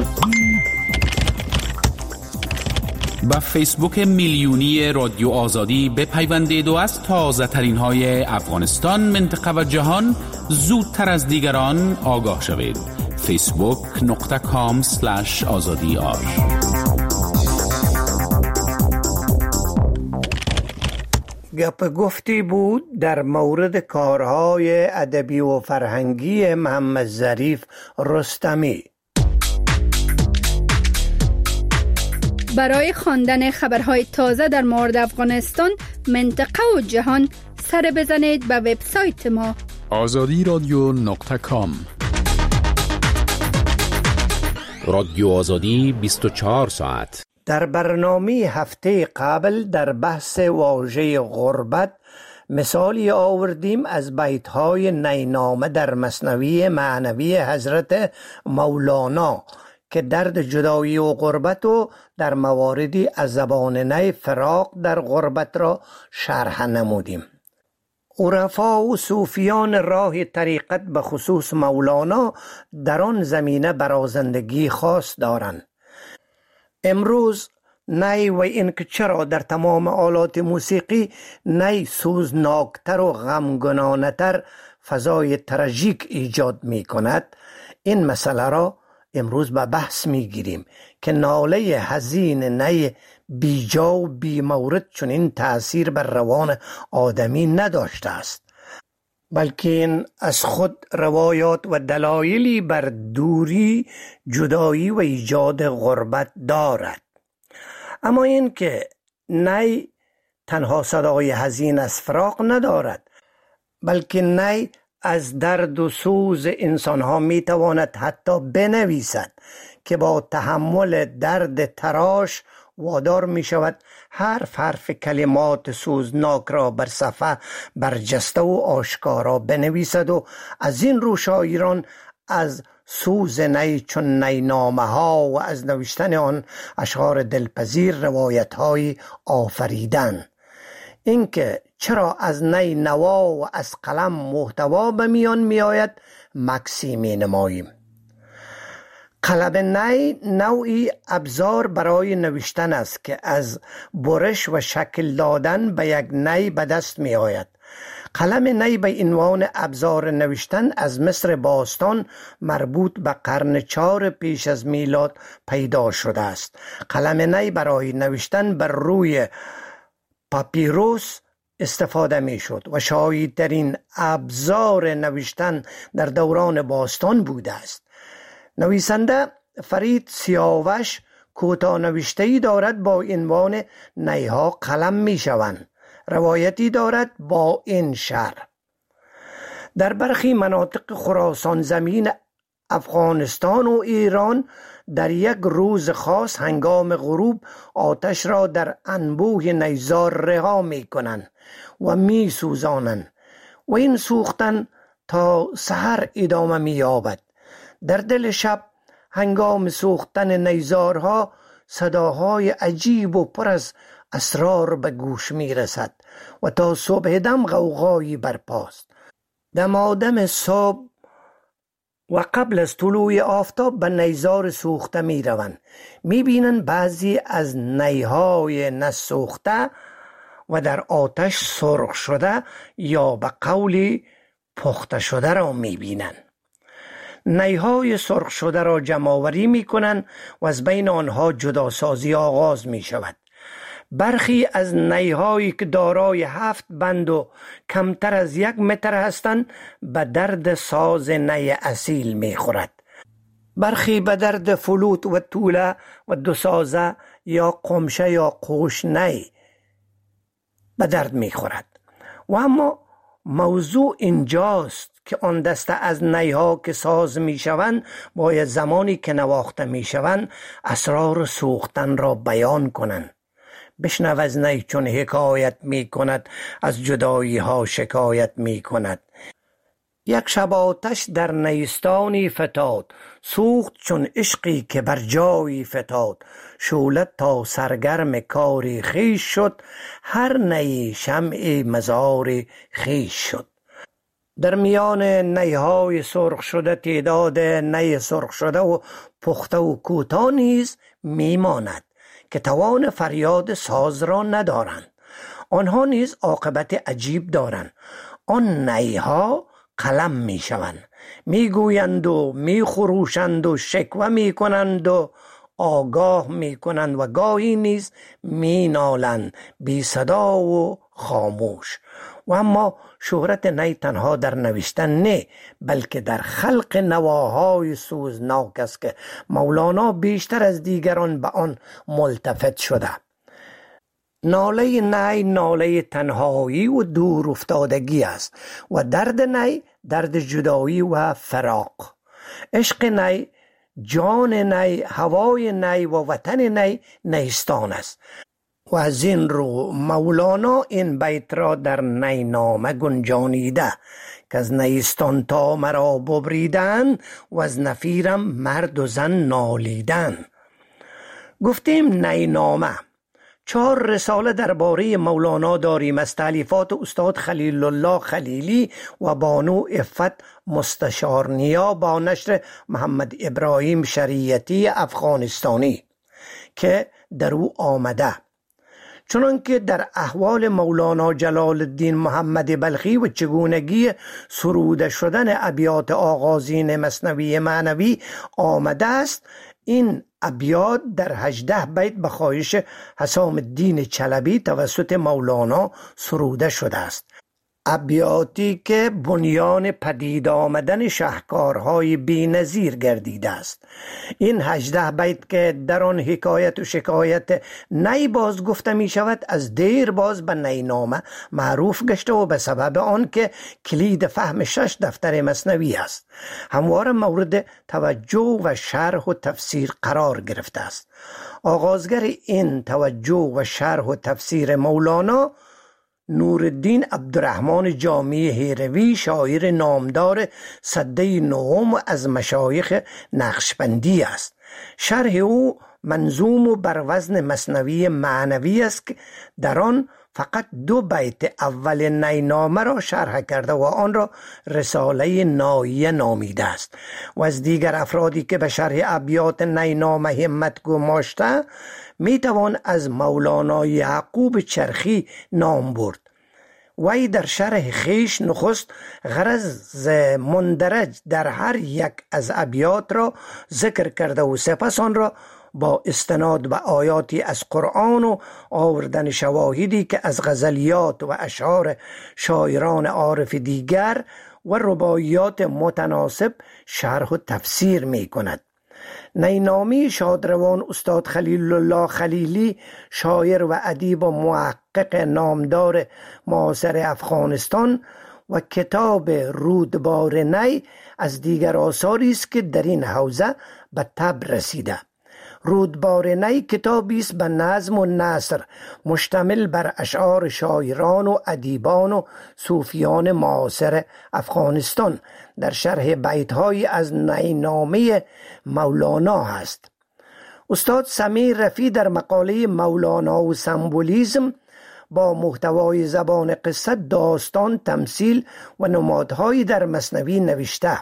با فیسبوک میلیونی رادیو آزادی بپیوندید و از تازه ترین های افغانستان، منطقه و جهان زودتر از دیگران آگاه شوید. facebook.com/azadi. گپ گفتی بود در مورد کارهای ادبی و فرهنگی محمد ظریف رستمی. برای خواندن خبرهای تازه در مورد افغانستان، منطقه و جهان سر بزنید به وبسایت ما azadi.com. رادیو آزادی 24 ساعت. در برنامه هفته قبل در بحث واژه غربت مثالی آوردیم از بیت‌های نینامه در مثنوی معنوی حضرت مولانا که درد جدایی و غربت و در مواردی از زبان نی فراق در غربت را شرح نمودیم. عرفا و صوفیان راه طریقت به خصوص مولانا در آن زمینه برازندگی خاص دارند. امروز نی و این که چرا در تمام آلات موسیقی نی سوزناکتر و غمگنانه‌تر فضای تراژیک ایجاد می کند، این مسئله را امروز به بحث می گیریم که ناله حزین نی بیجا و بی مورد چنین تأثیر بر روان آدمی نداشته است. بلکه این از خود روایات و دلایلی بر دوری، جدایی و ایجاد غربت دارد. اما این که نی تنها صدای حزین از فراق ندارد، بلکه نی از درد و سوز انسانها می تواند حتی بنویسد که با تحمل درد تراش وادار می شود حرف کلمات سوزناک را بر صفحه برجسته و آشکارا بنویسد و از این رو شاعران از سوز نی چون نی نامه ها و از نوشتن آن اشعار دلپذیر روایت های آفریدن. اینکه چرا از نی نوا و از قلم محتوا به میان می آید مکسی می نماییم. قلم نی نوعی ابزار برای نوشتن است که از برش و شکل دادن به یک نی به دست می آید. قلم نی به عنوان ابزار نوشتن از مصر باستان مربوط به قرن 4 پیش از میلاد پیدا شده است. قلم نی برای نوشتن بر روی پاپیروس استفاده می شد و شایع‌ترین ابزار نوشتن در دوران باستان بوده است. نویسنده فرید سیاوش کوتاه نوشته‌ای دارد با عنوان نیها قلم می شوند. روایتی دارد با این شرح: در برخی مناطق خراسان زمین افغانستان و ایران در یک روز خاص هنگام غروب آتش را در انبوه نیزار رها می کنند و می سوزانند و این سوختن تا سحر ادامه می یابد. در دل شب هنگام سوختن نیزارها صداهای عجیب و پر از اسرار به گوش می رسد و تا صبح دم غوغایی برپاست. دمادم صبح و قبل از طلوع آفتاب به نیزار سوخته می روند. می بینند بعضی از نیهای نسوخته و در آتش سرخ شده یا به قولی پخته شده را می بینند. نیهای سرخ شده را جمع‌آوری می کنند و از بین آنها جداسازی آغاز می شود. برخی از نیهایی که دارای 7 بند و کمتر از 1 متر هستند به درد ساز نی اصیل می خورد. برخی به درد فلوت و توله و دوسازه یا قمشه یا قوش نی به درد می خورد. و اما موضوع اینجاست که آن دسته از نیها که ساز می شوند باید زمانی که نواخته می شوند اسرار سوختن را بیان کنند. بشنو از نی چون حکایت می کند، از جدایی ها شکایت می کند. یک شب آتش در نیستانی فتاد، سوخت چون عشقی که بر جایی فتاد. شولت تا سرگرم کاری خیش شد، هر نی شمع مزار خیش شد. در میان نیهای سرخ شده تعداد نی سرخ شده و پخته و کوتاه نیز میماند که توان فریاد ساز را ندارند. آنها نیز عاقبت عجیب دارند. آن نیها قلم می شوند، می گویند و می خروشند و شکوه می کنند و آگاه می کنند و گاهی نیز می نالند بی صدا و خاموش. و اما شهرت نی تنها در نوشتن نه، بلکه در خلق نواهای سوزناک است که مولانا بیشتر از دیگران به آن ملتفت شده. ناله نی ناله تنهایی و دور افتادگی است و درد نی درد جدایی و فراق. عشق نی، جان نی، هوای نی و وطن نی نیستان است. و از این رو مولانا این بیت را در نی نامه گنجانیده که از نیستان تا مرا ببریدن و از نفیرم مرد و زن نالیدن. گفتیم نی نامه 4 رساله درباره مولانا داریم از تالیفات استاد خلیل الله خلیلی و بانو عفت مستشارنیا با نشر محمد ابراهیم شریعتی افغانستانی که در او آمده. چنانکه در احوال مولانا جلال الدین محمد بلخی و چگونگی سروده شدن ابیات آغازین مثنوی معنوی آمده است، این ابیات در 18 بیت به خواهش حسام الدین چلبی توسط مولانا سروده شده است. ابیاتی که بنیان پدید آمدن شهکارهای بی‌نظیر گردیده است. این 18 بیت که در آن حکایت و شکایت نی باز گفته می شود از دیر باز به نی نامه معروف گشته و به سبب آن که کلید فهم 6 دفتر مثنوی است همواره مورد توجه و شرح و تفسیر قرار گرفته است. آغازگر این توجه و شرح و تفسیر مولانا نورالدین عبدالرحمن جامی هیروی، شاعر نامدار سده نهم از مشایخ نقشبندی است. شرح او منظوم و بر وزن مثنوی معنوی است که در آن فقط 2 بیت اول نینامه را شرح کرده و آن را رساله ناییه نامیده است و از دیگر افرادی که به شرح ابیات نینامه همت گماشته می توان از مولانا یعقوب چرخی نام برد. وی در شرح خیش نخست غرض مندرج در هر یک از ابیات را ذکر کرده و سپس آن را با استناد به آیاتی از قرآن و آوردن شواهدی که از غزلیات و اشعار شاعران عارف دیگر و رباعیات متناسب شرح و تفسیر می کند. نینامی شادروان استاد خلیل الله خلیلی، شاعر و ادیب و محقق نامدار معاصر افغانستان، و کتاب رودبار نی از دیگر آثاری است که در این حوزه به طبع رسیده. رودبار نی کتابی است به نظم و نثر مشتمل بر اشعار شاعران و ادیبان و صوفیان معاصر افغانستان در شرح بیت‌های از نینامه مولانا است. استاد سمیر رفیع در مقاله مولانا و سمبولیسم با محتوای زبان قصه، داستان، تمثیل و نمادهایی در مثنوی نوشته.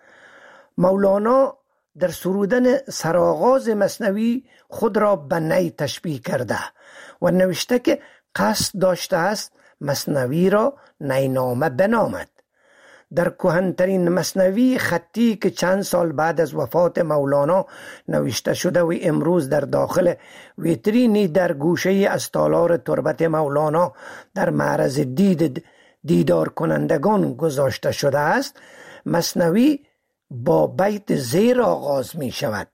مولانا در سرودن سرآغاز مثنوی خود را به نی تشبیه کرده و نوشته که قصد داشته است مثنوی را نینامه بنامد. در کهن‌ترین مثنوی خطی که چند سال بعد از وفات مولانا نوشته شده و امروز در داخل ویترینی در گوشه از تالار تربت مولانا در معرض دیدار کنندگان گذاشته شده است، مثنوی با بیت زیر آغاز می شود: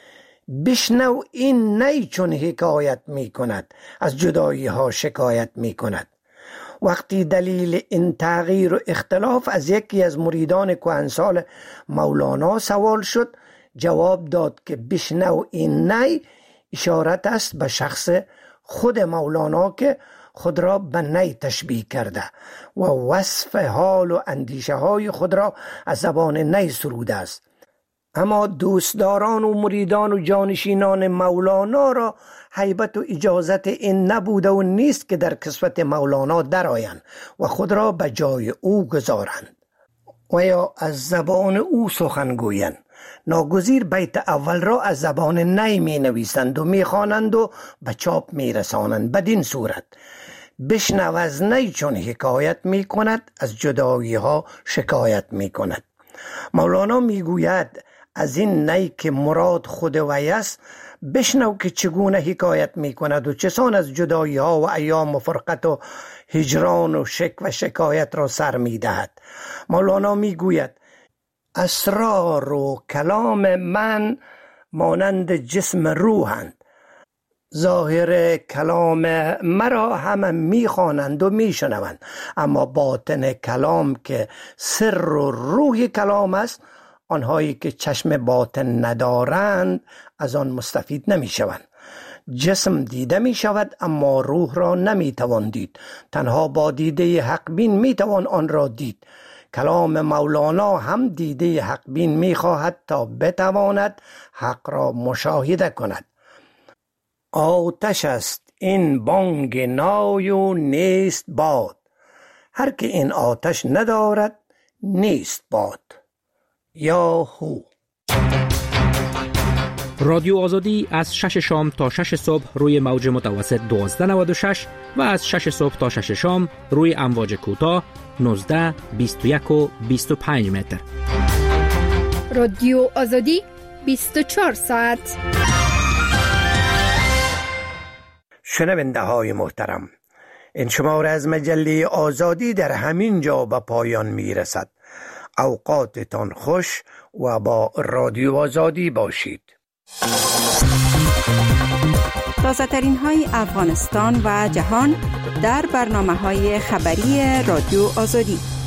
بشنو این نی چون حکایت می کند، از جدایی ها شکایت می کند. وقتی دلیل این تغییر و اختلاف از یکی از مریدان کهنسال مولانا سوال شد، جواب داد که بشنو این نی اشارت است به شخص خود مولانا که خود را به نی تشبیه کرده و وصف حال و اندیشه های خود را از زبان نی سروده است. اما دوستداران و مریدان و جانشینان مولانا را هیبت و اجازت این نبوده و نیست که در کسوت مولانا درآیند و خود را به جای او گذارند و یا از زبان او سخن گویند. ناگزیر بیت اول را از زبان نی می نویسند و می خوانند و به چاپ می رسانند. بدین صورت بشنو از نی چون حکایت می کند، از جدایی ها شکایت می کند. مولانا می گوید از این نی که مراد خود وی است بشنو که چگونه حکایت می کند و چسان از جدایی ها و ایام و فرقت و هجران و شک و شکایت را سر می دهد. مولانا می گوید اسرار و کلام من مانند جسم روحند، ظاهر کلام مرا همه میخوانند و میشنوند، اما باطن کلام که سر و روح کلام است، آنهایی که چشم باطن ندارند از آن مستفید نمیشوند. جسم دیده می شود اما روح را نمی توان دید، تنها با دیده حق بین می توان آن را دید. کلام مولانا هم دیده حق بین می خواهد تا بتواند حق را مشاهده کند. آتش است این بانگ نای و نیست باد، هر که این آتش ندارد نیست باد. یا هو. رادیو آزادی از 6 شام تا 6 صبح روی موج متوسط 1296 و از 6 صبح تا 6 شام روی امواج کوتاه 19، 21 و 25 متر. رادیو آزادی 24 ساعت. شنونده های محترم، این شماره از مجله آزادی در همین جا به پایان می رسد. اوقاتتان خوش و با رادیو آزادی باشید. تازه ترین های افغانستان و جهان در برنامه های خبری رادیو آزادی.